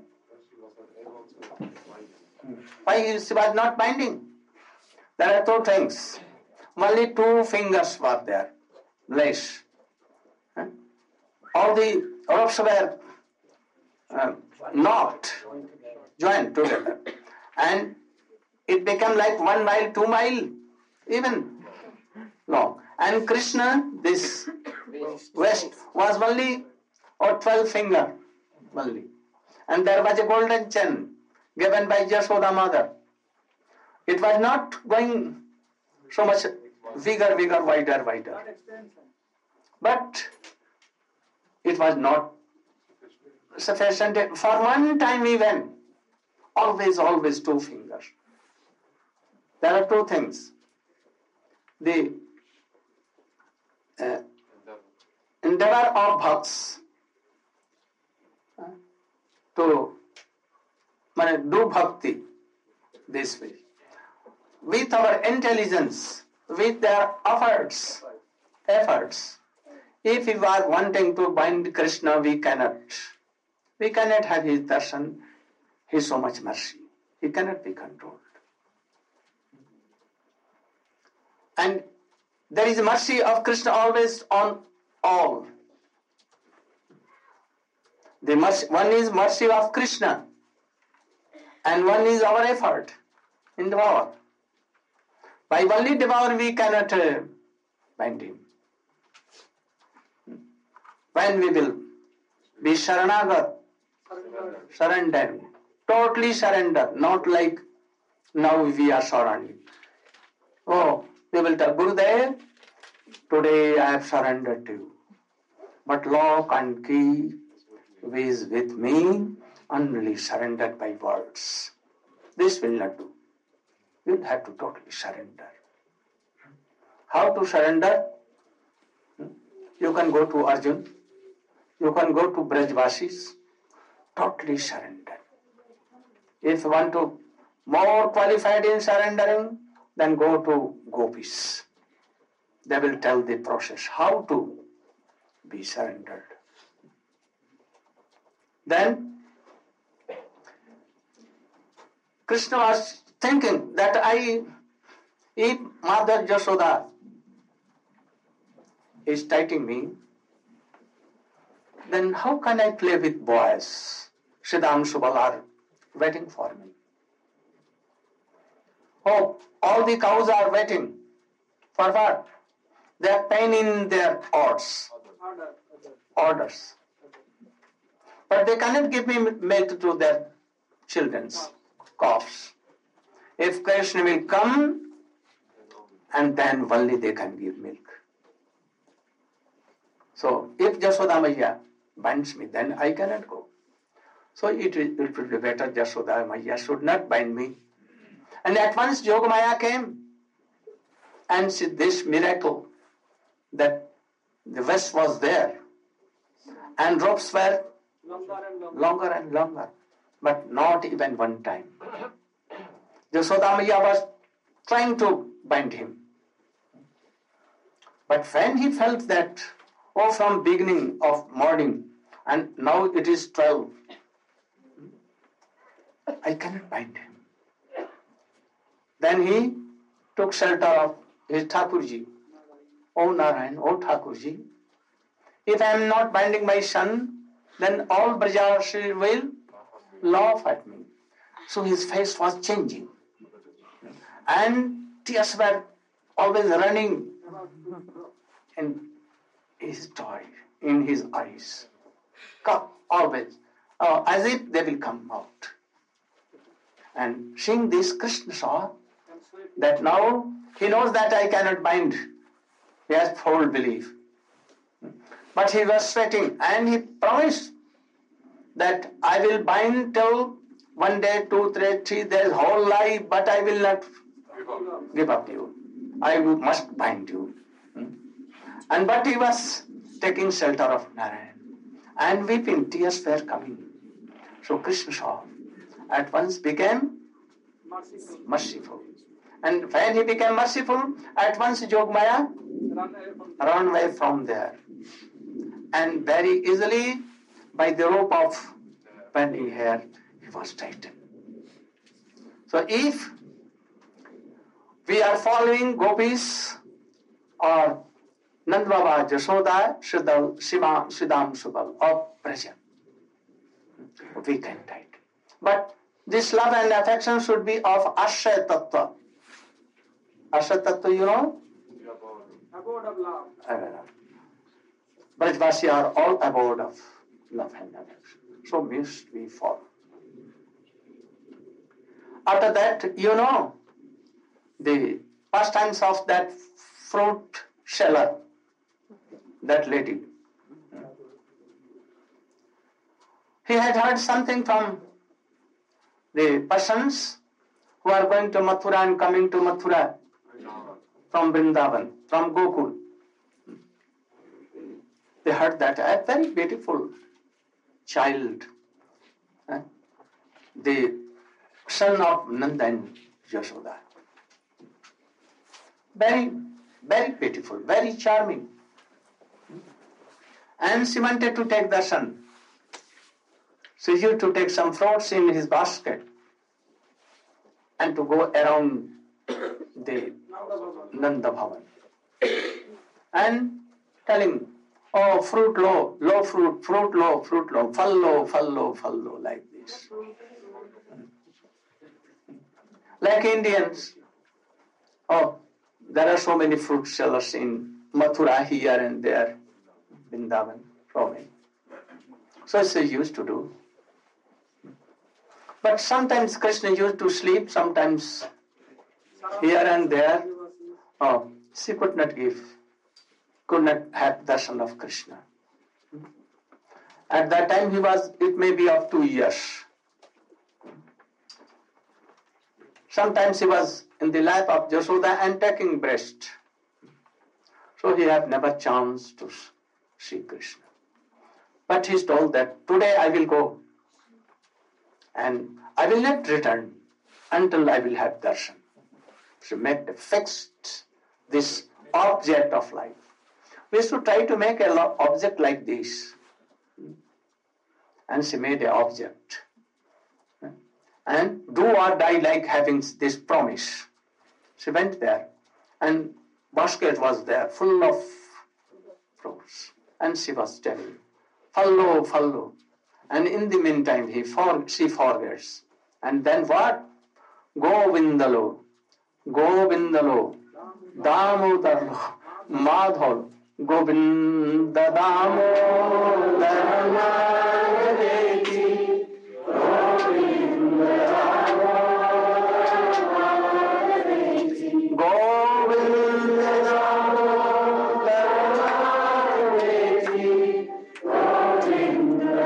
Why she was not binding? There are two things. Only two fingers were there, less. Huh? All the ropes were uh, not joined together. And it became like one mile, two mile, even long. And Krishna, this waist was only or twelve finger only. And there was a golden chain given by Jashoda mother. It was not going so much bigger, bigger, wider, wider. Not extension. But it was not sufficient. For one time even, always, always two fingers. There are two things. The uh, endeavor of bhakts uh, to uh, do bhakti this way. With our intelligence, with their efforts, efforts. If we are wanting to bind Krishna, we cannot. We cannot have his darshan. He is so much mercy. He cannot be controlled. And there is mercy of Krishna always on all. The mercy, one is mercy of Krishna, and one is our effort in devour. By only devour we cannot uh, bind him. When we will be Sharanagat, Surrender. Totally surrender. Not like now we are surrendering. Oh, we will tell Gurudev, today I have surrendered to you. But lock and key is with me, only surrendered by words. This will not do. You will have to totally surrender. How to surrender? You can go to Arjun. You can go to Brajvasis. Totally surrender. If you want to more qualified in surrendering, then go to Gopis. They will tell the process how to be surrendered. Then Krishna was thinking that I, if Mother Yashoda is taking me, then how can I play with boys? Siddham Subal are waiting for me. Oh, all the cows are waiting. For what? They are pain in their orders. Orders. But they cannot give me milk to their children's calves. If Krishna will come, and then only they can give milk. So, if Jashoda Maya binds me, then I cannot go. So, it, it will be better Jashoda Maya should not bind me. And at once Yogamaya came and said this miracle that the vest was there and ropes were Longer and longer. longer and longer, but not even one time. Jashoda Maya was trying to bind him. But when he felt that, oh, from beginning of morning and now it is twelve, I cannot bind him. Then he took shelter of his Thakurji. Oh Narayan, oh Thakurji, if I am not binding my son, then all Brajavasis will laugh at me. So his face was changing. And tears were always running in his joy, in his eyes. Come, always. Uh, as if they will come out. And seeing this, Krishna saw that now he knows that I cannot bind. He has full belief. But he was sweating and he promised that I will bind till one day, two, three, three, there is whole life, but I will not give up you. I must bind you. And but he was taking shelter of Narayan and weeping, tears were coming. So Krishna saw, at once became Merciful. merciful. And when he became merciful, at once Yogamaya Run away from ran away from there. And very easily, by the rope of pending hair, he was tightened. So if we are following Gopis or Nand Baba, Jashoda, Siddham, Shima, Siddham Subal, or Braja, we can tighten. But this love and affection should be of Ashray Tattva. Ashray Tattva, you know? abode of love. Brajvasi are all abode of love and affection. So must we follow. After that, you know, the pastimes of that fruit seller, that lady. He had heard something from the persons who are going to Mathura and coming to Mathura from Vrindavan, from Gokul. They heard that a very beautiful child, eh, the son of Nanda and Yashoda. Very, very beautiful, very charming. And she wanted to take the son. She used to take some fruits in his basket and to go around the Nanda Bhavan. And telling, oh, fruit low, low fruit, fruit low, fruit low, fall low, fall low, fall low, like this. Like Indians, oh, there are so many fruit sellers in Mathura here and there, Vrindavan, so many. So she used to do. But sometimes Krishna used to sleep, sometimes here and there. Oh, she could not give, could not have darshan of Krishna. At that time he was, it may be of two years. Sometimes he was in the lap of Jashoda and taking breast. So he had never chance to see Krishna. But he is told that today I will go and I will not return until I will have darshan. So make the fixed this object of life. We should try to make an object like this. And she made an object. And do or die like having this promise. She went there and basket was there full of fruits. And she was telling, follow, follow. And in the meantime, he for, she forgets. And then what? Govindalo, Govindalo, Damodarlo, Madhol, Govinda Damodar Madhaveti, Govinda Madhaveti, Govinda Damodar Madhaveti, Govinda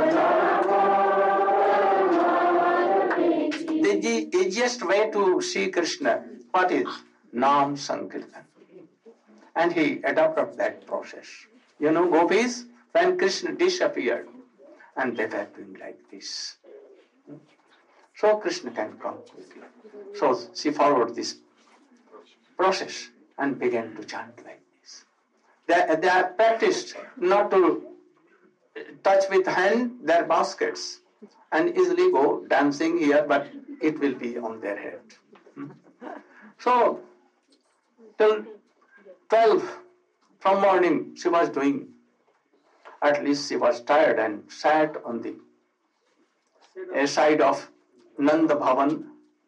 Damodar. The easiest way to see Krishna, what is? Nam Sankirtan. And he adopted that process. You know, gopis, when Krishna disappeared, and they were doing like this. So Krishna can come quickly. So she followed this process and began to chant like this. They, they are practiced not to touch with hand their baskets and easily go dancing here, but it will be on their head. So, till twelve from morning she was doing. At least she was tired and sat on the a side of Nanda Bhavan.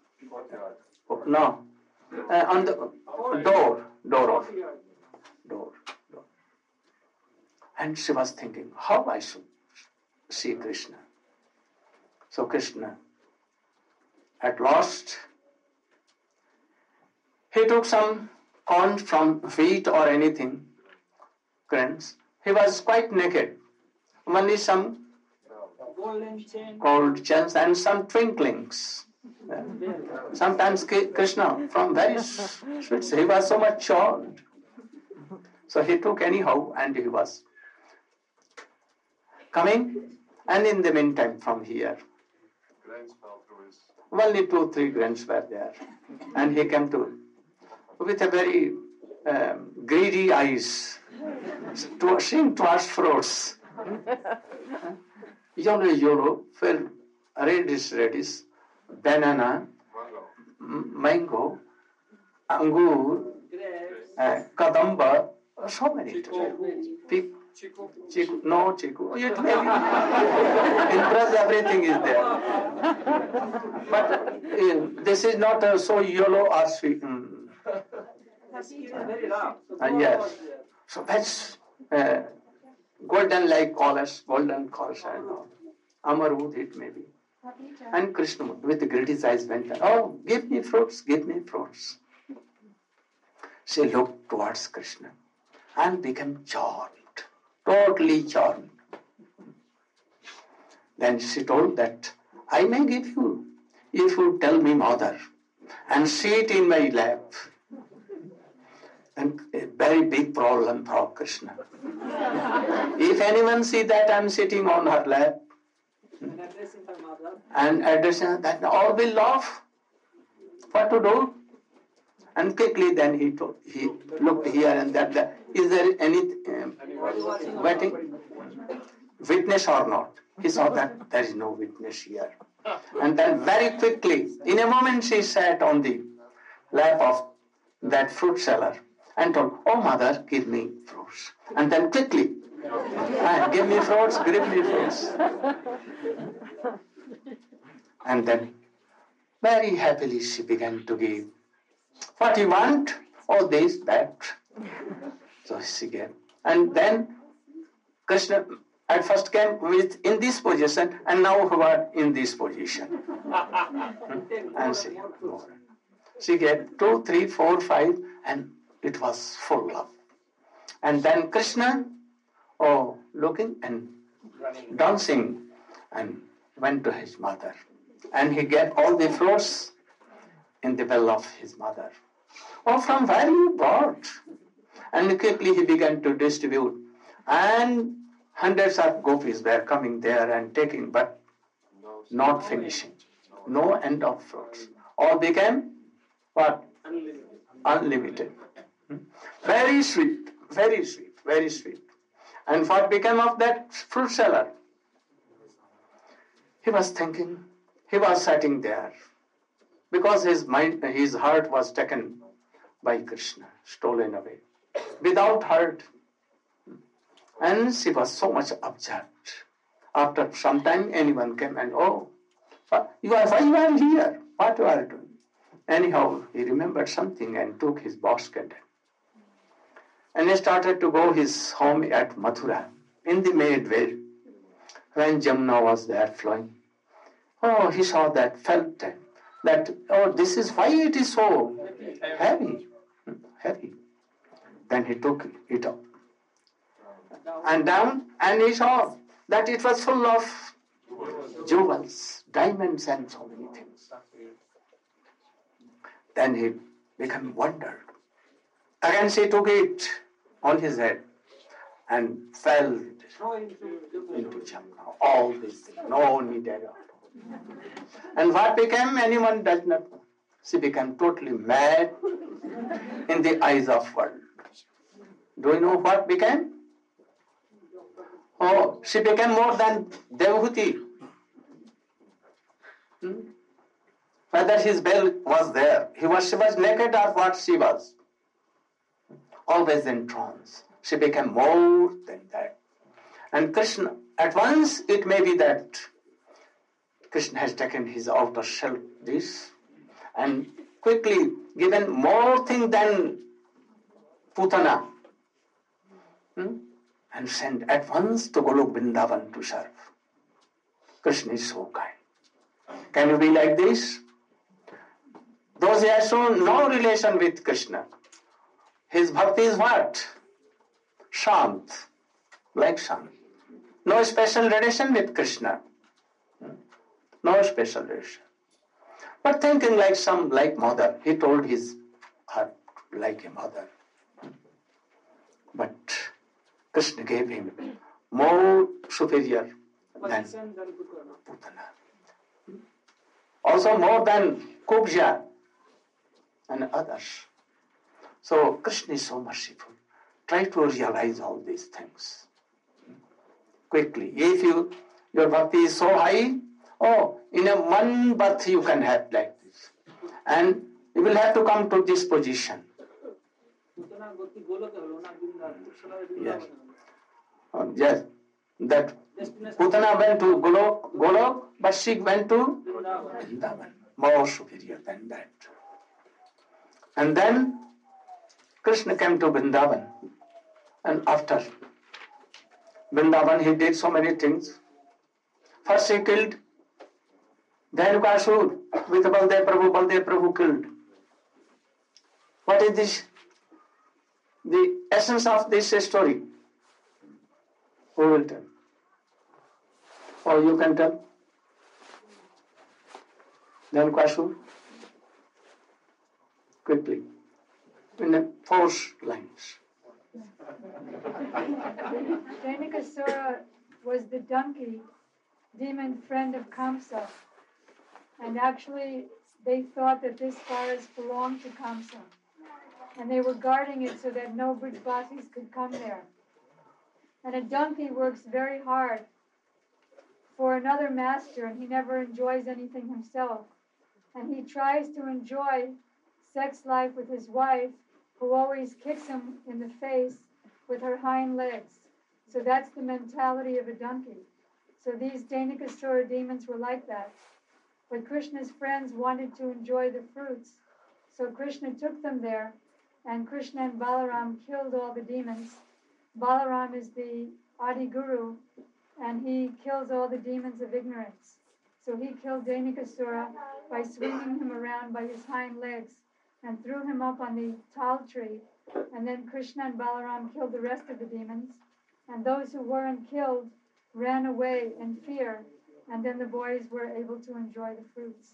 No, uh, on the door, door of door, door. And she was thinking, how I should see Krishna. So Krishna, at last, he took some corn from wheat or anything, grains. He was quite naked. Only some golden chain. gold chains and some twinklings. Sometimes Krishna, from very sweet, he was so much charmed. So he took anyhow and he was coming. And in the meantime, from here, only two, three grains were there. And he came to, with a very um, greedy eyes, to seeing towards fruits. Yellow, yellow, fair, reddish, reddish, banana, m- mango, angur, uh, kadamba, so many. Pig, chiku, no chiku, it may be. In Brazil, everything is there. But uh, this is not uh, so yellow or sweet. Mm. Uh, yes. So that's uh, golden like colors, golden colors and all. Amarud it may be. And Krishna with the greedy eyes went, oh, give me fruits, give me fruits. She looked towards Krishna and became charmed, totally charmed. Then she told that, I may give you if you tell me mother and sit in my lap. And a very big problem for Krishna. If anyone see that I'm sitting on her lap And addressing her mother. and addressing her, that all will laugh. What to do? And quickly then he told, he looked here and that, that is there any um, waiting witness or not? He saw that there is no witness here. And then very quickly, in a moment she sat on the lap of that fruit seller and told, oh mother, give me fruits. And then quickly, ah, give me fruits, give me fruits. And then very happily she began to give. What you want? Oh, this, that. So she gave. And then Krishna At first came with in this position, and now who are in this position. Hmm? And she, she get two, three, four, five, and it was full of. And then Krishna, oh, looking and dancing, and went to his mother. And he get all the fruits in the well of his mother. Oh, from where you brought? And quickly he began to distribute. And hundreds of gopis were coming there and taking, but not finishing. No end of fruits. All became what? Unlimited. Unlimited. Hmm? Very sweet, very sweet, very sweet. And what became of that fruit seller? He was thinking, he was sitting there because his mind, his heart was taken by Krishna, stolen away, without hurt. And she was so much upset. After some time, anyone came and, oh, you are, why you are here? What you are doing? Anyhow, he remembered something and took his basket. And he started to go his home at Mathura, in the maid way, when Jamuna was there flowing. Oh, he saw that, felt that, that, oh, this is why it is so heavy, heavy. Then he took it up and down, and he saw that it was full of jewels, diamonds, and so many things. Then he became wondered. Again he took it on his head and fell into Jamuna. All these things, no need at all. And what became, anyone does not know. She became totally mad in the eyes of world. Do you know what became? Oh, she became more than Devahuti. Hmm? Whether his bell was there, he was, she was naked or what she was. Always in trance. She became more than that. And Krishna, at once it may be that Krishna has taken his outer shell, this, and quickly given more thing than Putana. Hmm? And sent at once to Golok Vrindavan to serve. Krishna is so kind. Can you be like this? Those who have shown no relation with Krishna, his bhakti is what? Shant, like Shant. No special relation with Krishna. No special relation. But thinking like some, like mother. He told his heart like a mother. But Krishna gave him more superior than Putana. Also more than Kubja and others. So Krishna is so merciful. Try to realize all these things quickly. If you your bhakti is so high, oh, in a one birth you can have like this. And you will have to come to this position. Yes. Oh, yes. That Putana went to Golok, Golok, but she went to Vrindavan. More superior than that. And then Krishna came to Vrindavan. And after Vrindavan, he did so many things. First he killed Dhenukasur with Baldev Prabhu. Baldev Prabhu killed. What is this? The essence of this story. Who will tell? Or you can tell? Dhenukasur? Quickly. In the four lines. Dhenukasura was the donkey demon friend of Kamsa. And actually, they thought that this forest belonged to Kamsa. And they were guarding it so that no Brijbasis could come there. And a donkey works very hard for another master, and he never enjoys anything himself. And he tries to enjoy sex life with his wife, who always kicks him in the face with her hind legs. So that's the mentality of a donkey. So these Dhenukasura demons were like that. But Krishna's friends wanted to enjoy the fruits. So Krishna took them there, and Krishna and Balaram killed all the demons. Balaram is the Adi Guru, and he kills all the demons of ignorance. So he killed Danikasura by swinging him around by his hind legs and threw him up on the tal tree. And then Krishna and Balaram killed the rest of the demons. And those who weren't killed ran away in fear. And then the boys were able to enjoy the fruits.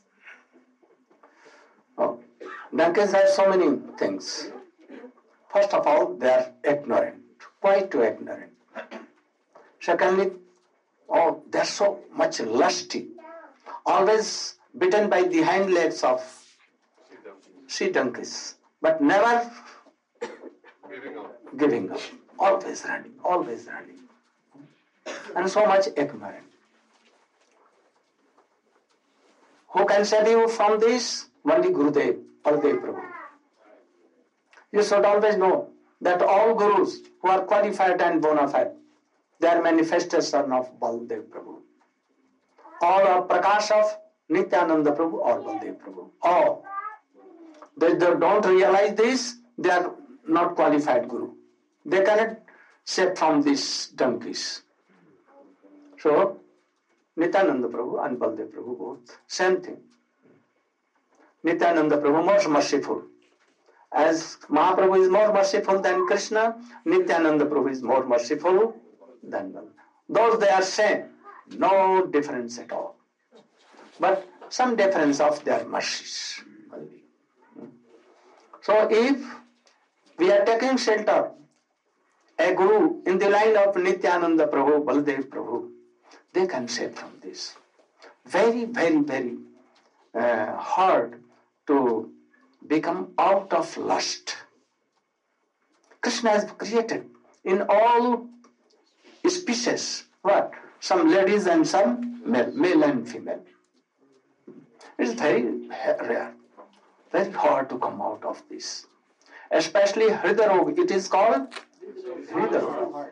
Oh, donkeys have so many things. First of all, they are ignorant, quite too ignorant. Secondly, oh, they are so much lusty, always bitten by the hind legs of she donkeys, but never Giving up. giving up, always running, always running, and so much ignorant. Who can save you from this? Only Gurudev, Baldev Prabhu. You should always know that all gurus who are qualified and bona fide, they are manifestation of Baldev Prabhu. All are Prakash of Nityananda Prabhu or Baldev Prabhu. All. They, they don't realize this, they are not qualified guru. They cannot save from these donkeys. So, Nityananda Prabhu and Baldev Prabhu both, same thing. Nityananda Prabhu more merciful. As Mahaprabhu is more merciful than Krishna, Nityananda Prabhu is more merciful than Baldev. Those they are same, no difference at all. But some difference of their mercies. So if we are taking shelter, a guru in the line of Nityananda Prabhu, Baldev Prabhu, they can save from this. Very, very, very uh, hard to become out of lust. Krishna has created in all species, what? Some ladies and some male, male and female. It's very rare, very hard to come out of this. Especially Hridarog, it is called Hridarog.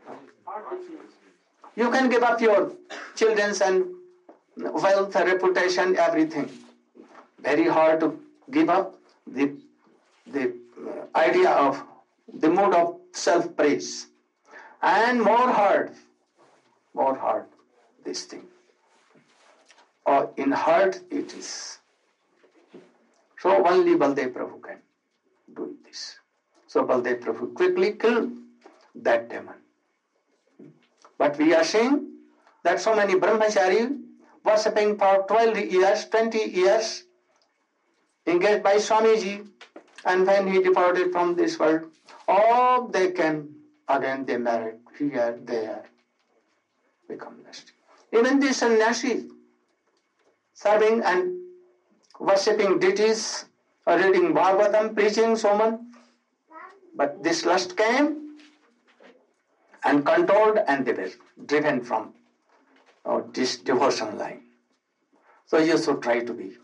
You can give up your children's and wealth, reputation, everything. Very hard to give up the, the idea of the mood of self-praise. And more hard, more hard, this thing. Or in heart it is. So only Baldev Prabhu can do this. So Baldev Prabhu quickly killed that demon. But we are seeing that so many brahmachari worshipping for twelve years, twenty years, engaged by Swamiji, and when he departed from this world, all they can, again they married here, there, become nasty. Even the sannyasi, serving and worshipping deities, or reading Bhagavatam, preaching so much, but this lust came and controlled, and they were driven from oh, this devotion line. So you should try to be.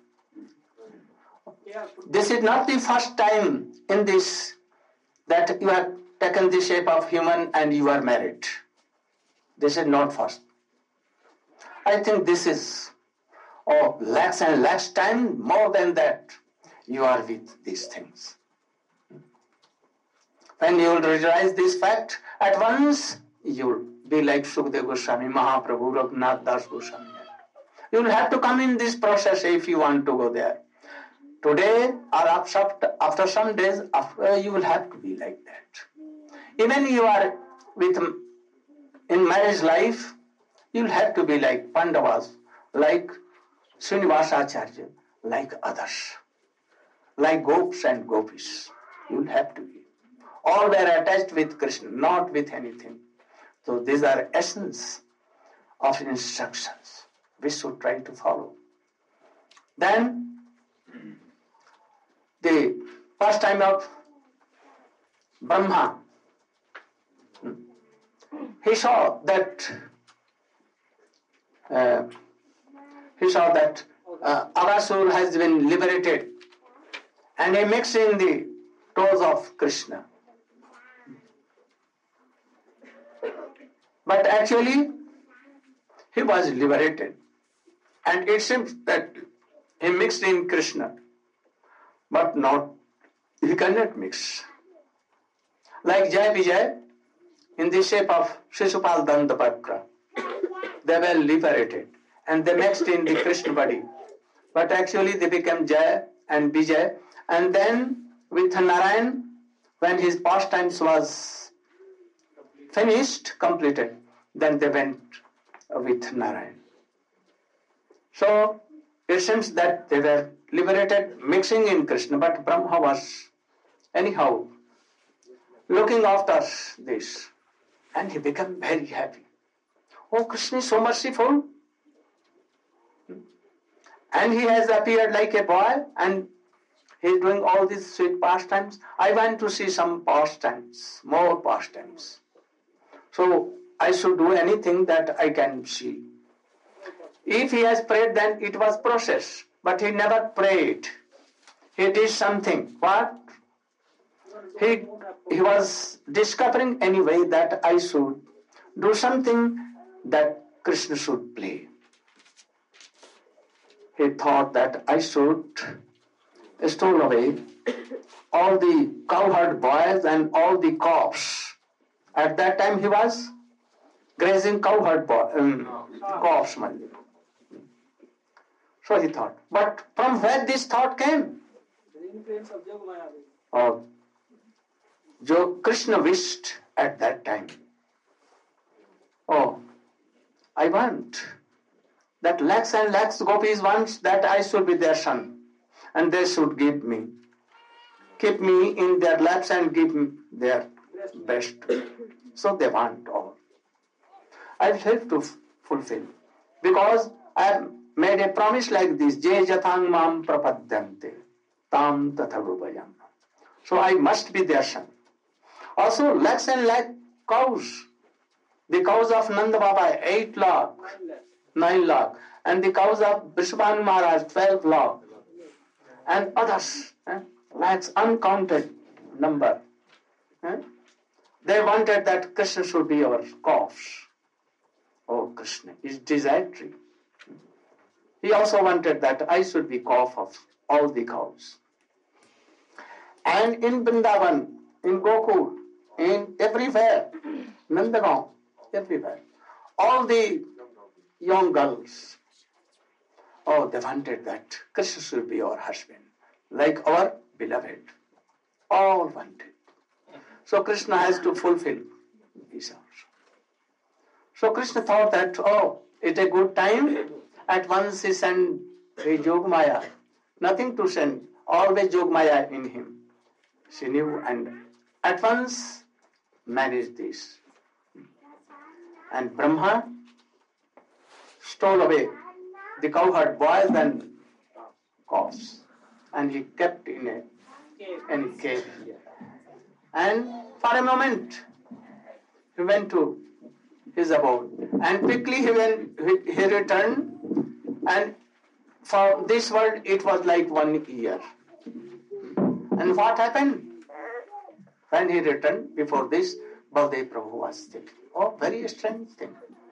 This is not the first time in this that you have taken the shape of human and you are married. This is not first. I think this is oh, lakhs and lakhs time, more than that, you are with these things. When you will realize this fact, at once you will be like Sukadeva Goswami, Mahaprabhu, Raghunath Das Goswami. You will have to come in this process if you want to go there. Today or after some days, after, you will have to be like that. Even you are with in marriage life, you will have to be like Pandavas, like Srinivasa Acharya, like others, like Gops and Gopis. You will have to be. All were attached with Krishna, not with anything. So these are essence of instructions we should try to follow. Then the first time of Brahma, he saw that uh, he saw that uh, Aghasur has been liberated, and he mixed in the toes of Krishna. But actually, he was liberated, and it seems that he mixed in Krishna, but not, he cannot mix. Like Jai Vijay, in the shape of Shishupal Dandapakra, they were liberated and they mixed in the Krishna body. But actually they became Jaya and Vijay. And then with Narayan, when his pastimes was finished, completed, then they went with Narayan. So it seems that they were liberated, mixing in Krishna, but Brahma was anyhow looking after this. And he became very happy. Oh, Krishna is so merciful. And he has appeared like a boy and he is doing all these sweet pastimes. I want to see some pastimes, more pastimes. So I should do anything that I can see. If he has prayed, then it was process. But he never prayed. He did something. What? He, he was discovering anyway that I should do something that Krishna should play. He thought that I should stole away all the cowherd boys and all the calves. At that time he was grazing cowherd boy, um, calves. So he thought. But from where this thought came? Oh, Jo Krishna wished at that time. Oh, I want that lakhs and lakhs gopis want that I should be their son. And they should give me, keep me in their laps and give me their best. So they want all. I have to f- fulfill. Because I have made a promise like this, Je jathang mam prapadyante, tam tatharubhayam. So I must be their son. Also, lakhs and lakh cows. The cows of Nanda Baba, eight lakh, nine lakh. And the cows of Vrishabhan Maharaj, twelve lakh. And others, eh? Lakhs, uncounted number. Eh? They wanted that Krishna should be our calves. Oh, Krishna is desiratory. He also wanted that I should be calf of all the cows. And in Vrindavan, in Gokul, in everywhere, Nandagaon, everywhere, all the young girls, oh, they wanted that Krishna should be our husband, like our beloved. All wanted. So Krishna has to fulfill this also. So Krishna thought that, oh, it's a good time. At once he sent a Jogmaya. Nothing to send. Always Jogmaya in him. She knew and at once managed this. And Brahma stole away the cowherd boys and calves. And he kept in a, in a cave. And for a moment, he went to his abode. And quickly he went, he, he returned. And for this world, it was like one year. And what happened? When he returned, before this, Baldev Prabhu was thinking, oh, very strange thing.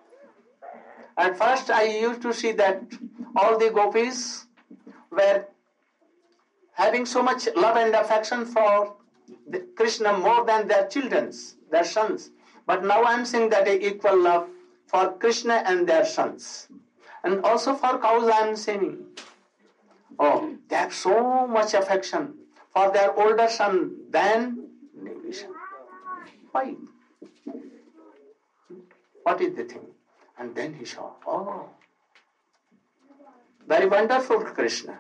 At first, I used to see that all the gopis were having so much love and affection for the Krishna more than their children's, their sons. But now I am seeing that a equal love for Krishna and their sons. And also for cows I am seeing. Oh, they have so much affection for their older son than negation. Why? What is the thing? And then he saw, oh, very wonderful Krishna.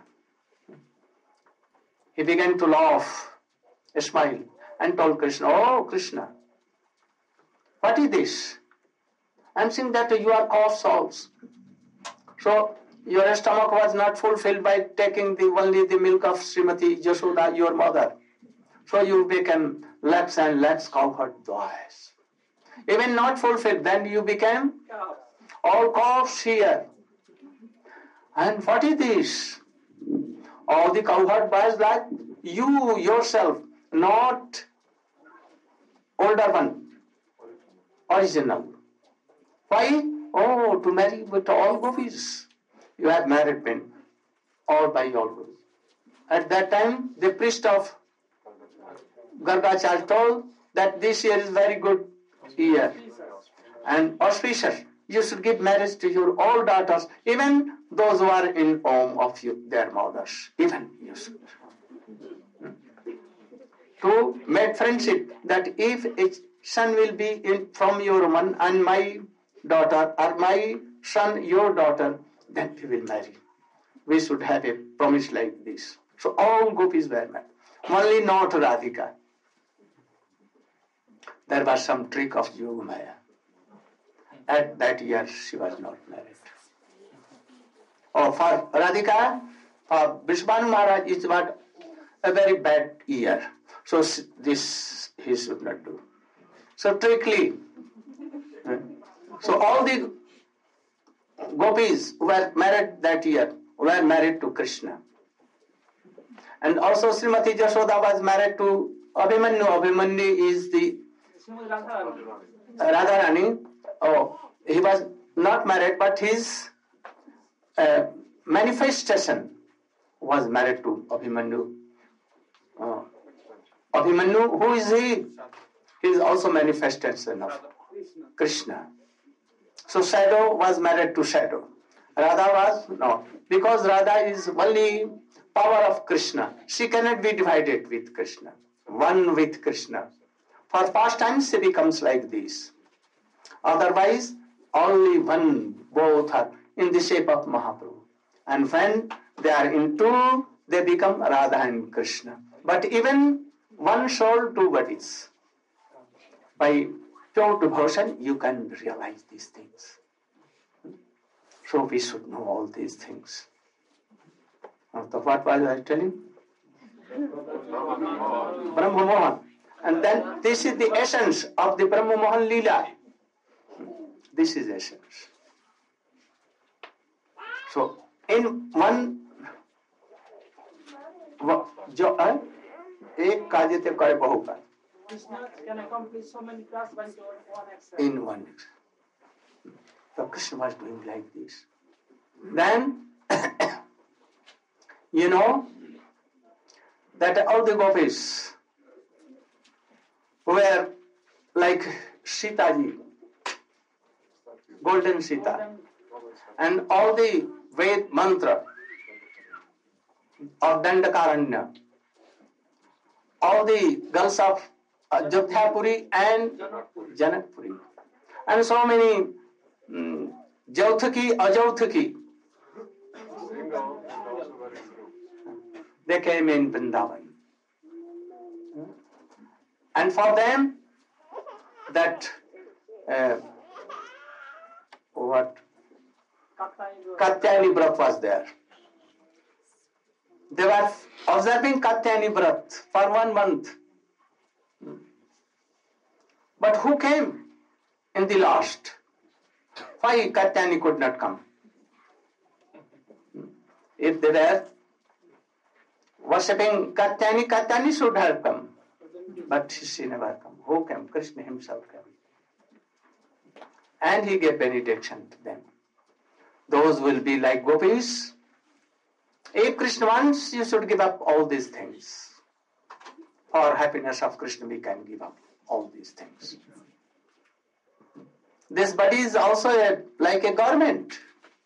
He began to laugh, smile, and told Krishna, oh Krishna, what is this? I am seeing that you are cow souls. So your stomach was not fulfilled by taking the only the milk of Srimati Yashoda, your mother. So you became lakhs and lakhs cowherd boys. Even not fulfilled, then you became all calves here. And what is this? All the cowherd boys like you yourself, not older one, original. Why? Oh, to marry with all gopis. You have married men, all by all gopis. At that time, the priest of Gargacharya told that this year is very good year and auspicious. you should give marriage to your all daughters, even those who are in home of you, their mothers. Even you should. To make friendship, that if a son will be in, from your woman and my daughter, or my son your daughter, then we will marry. We should have a promise like this. So all gopis were married. Only not Radhika. There was some trick of Yogamaya. At that year, she was not married. Oh, for Radhika, for Vishwanu Maharaj, it was a very bad year. So this he should not do. So trickly. So all the gopis who were married that year were married to Krishna. And also Srimati Jashoda was married to Abhimanyu. Abhimanyu is the Radharani. Oh, he was not married, but his uh, manifestation was married to Abhimanyu. Uh, Abhimanyu, who is he? He is also manifestation of Krishna. So shadow was married to shadow. Radha was not. Because Radha is only power of Krishna. She cannot be divided with Krishna. One with Krishna. For pastimes she becomes like this. Otherwise, only one, both are in the shape of Mahaprabhu. And when they are in two, they become Radha and Krishna. But even one soul, two bodies. By pure devotion, you can realize these things. So we should know all these things. So what was I telling? Brahma Mohan. And then this is the essence of the Brahma Mohan Leela. This is essence. So in one जो है एक कार्य ते करे बहुकार. Krishna can accomplish so many tasks by one action. In one action. So Krishna was doing like this. Then, you know, that all the gopis were like Sita ji, golden Sita, and all the Ved mantra of Dandakaranya, all the girls of Jodhapuri and Janakpuri, and so many um, Jauthaki, Ajauthaki, they came in Vrindavan. And for them, that uh, what Katyayani Vrat was there. They were observing Katyayani Vrat for one month. But who came in the last? Why Katyayani could not come? If they were worshipping Katyayani, Katyayani should have come. But she never came. Who came? Krishna himself came. And he gave benediction to them. Those will be like gopis. If Krishna wants, you should give up all these things. For happiness of Krishna, we can give up all these things. This body is also a, like a garment.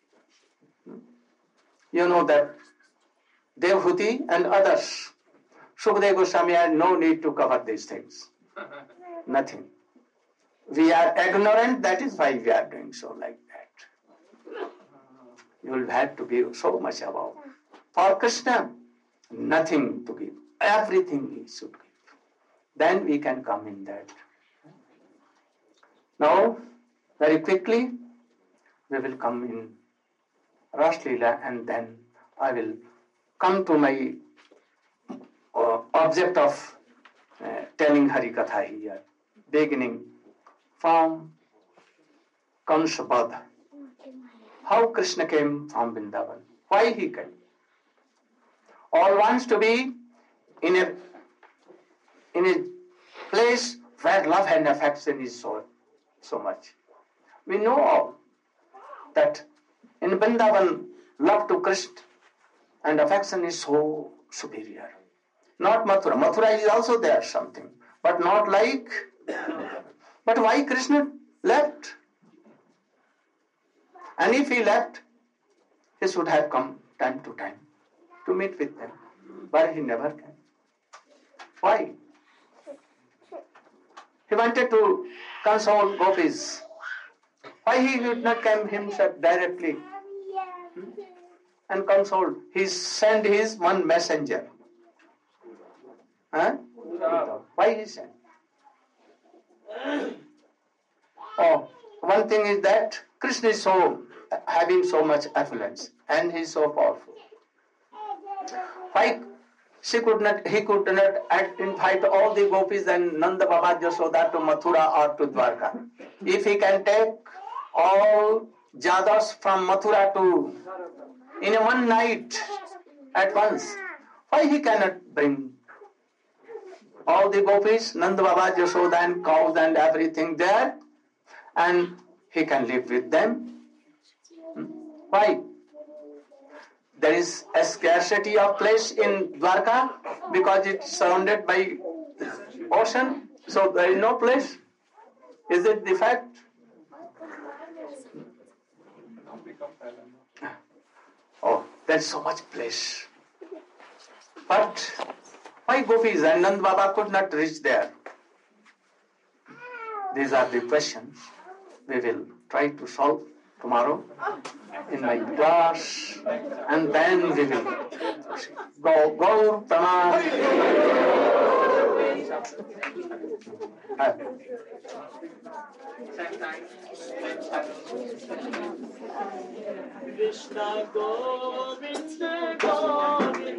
You know that Devhuti and others, Sukadeva Goswami had no need to cover these things. Nothing. We are ignorant, that is why we are doing so like that. You will have to give so much about. For Krishna, nothing to give. Everything he should give. Then we can come in that. Now, very quickly, we will come in Ras Leela, and then I will come to my uh, object of uh, telling Hari Katha here, beginning from Kamsa Badha. How Krishna came from Vrindavan. Why he came? All wants to be in a in a place where love and affection is so so much. We know all that in Vrindavan, love to Krishna and affection is so superior. Not Mathura. Mathura is also there something, but not like. But why Krishna left? And if he left, he should have come time to time to meet with them. But he never came. Why? He wanted to console gopis. Why he did not come himself directly and console? He sent his one messenger. Huh? Why he sent? Oh, one thing is that Krishna is so having so much affluence and he is so powerful. Why she could not? He could not invite all the gopis and Nanda Baba Jasoda to Mathura or to Dwarka. If he can take all Jadavs from Mathura to in a one night at once, why he cannot bring all the gopis, Nanda Baba Jasoda and cows and everything there, and he can live with them? Why? There is a scarcity of place in Dwarka because it's surrounded by ocean, so there is no place. Is it the fact? Oh, there is so much place. But why gopis and Nand Baba could not reach there? These are the questions we will try to solve tomorrow in my class, and then we will go go Praman. Krishna Govinda Govinda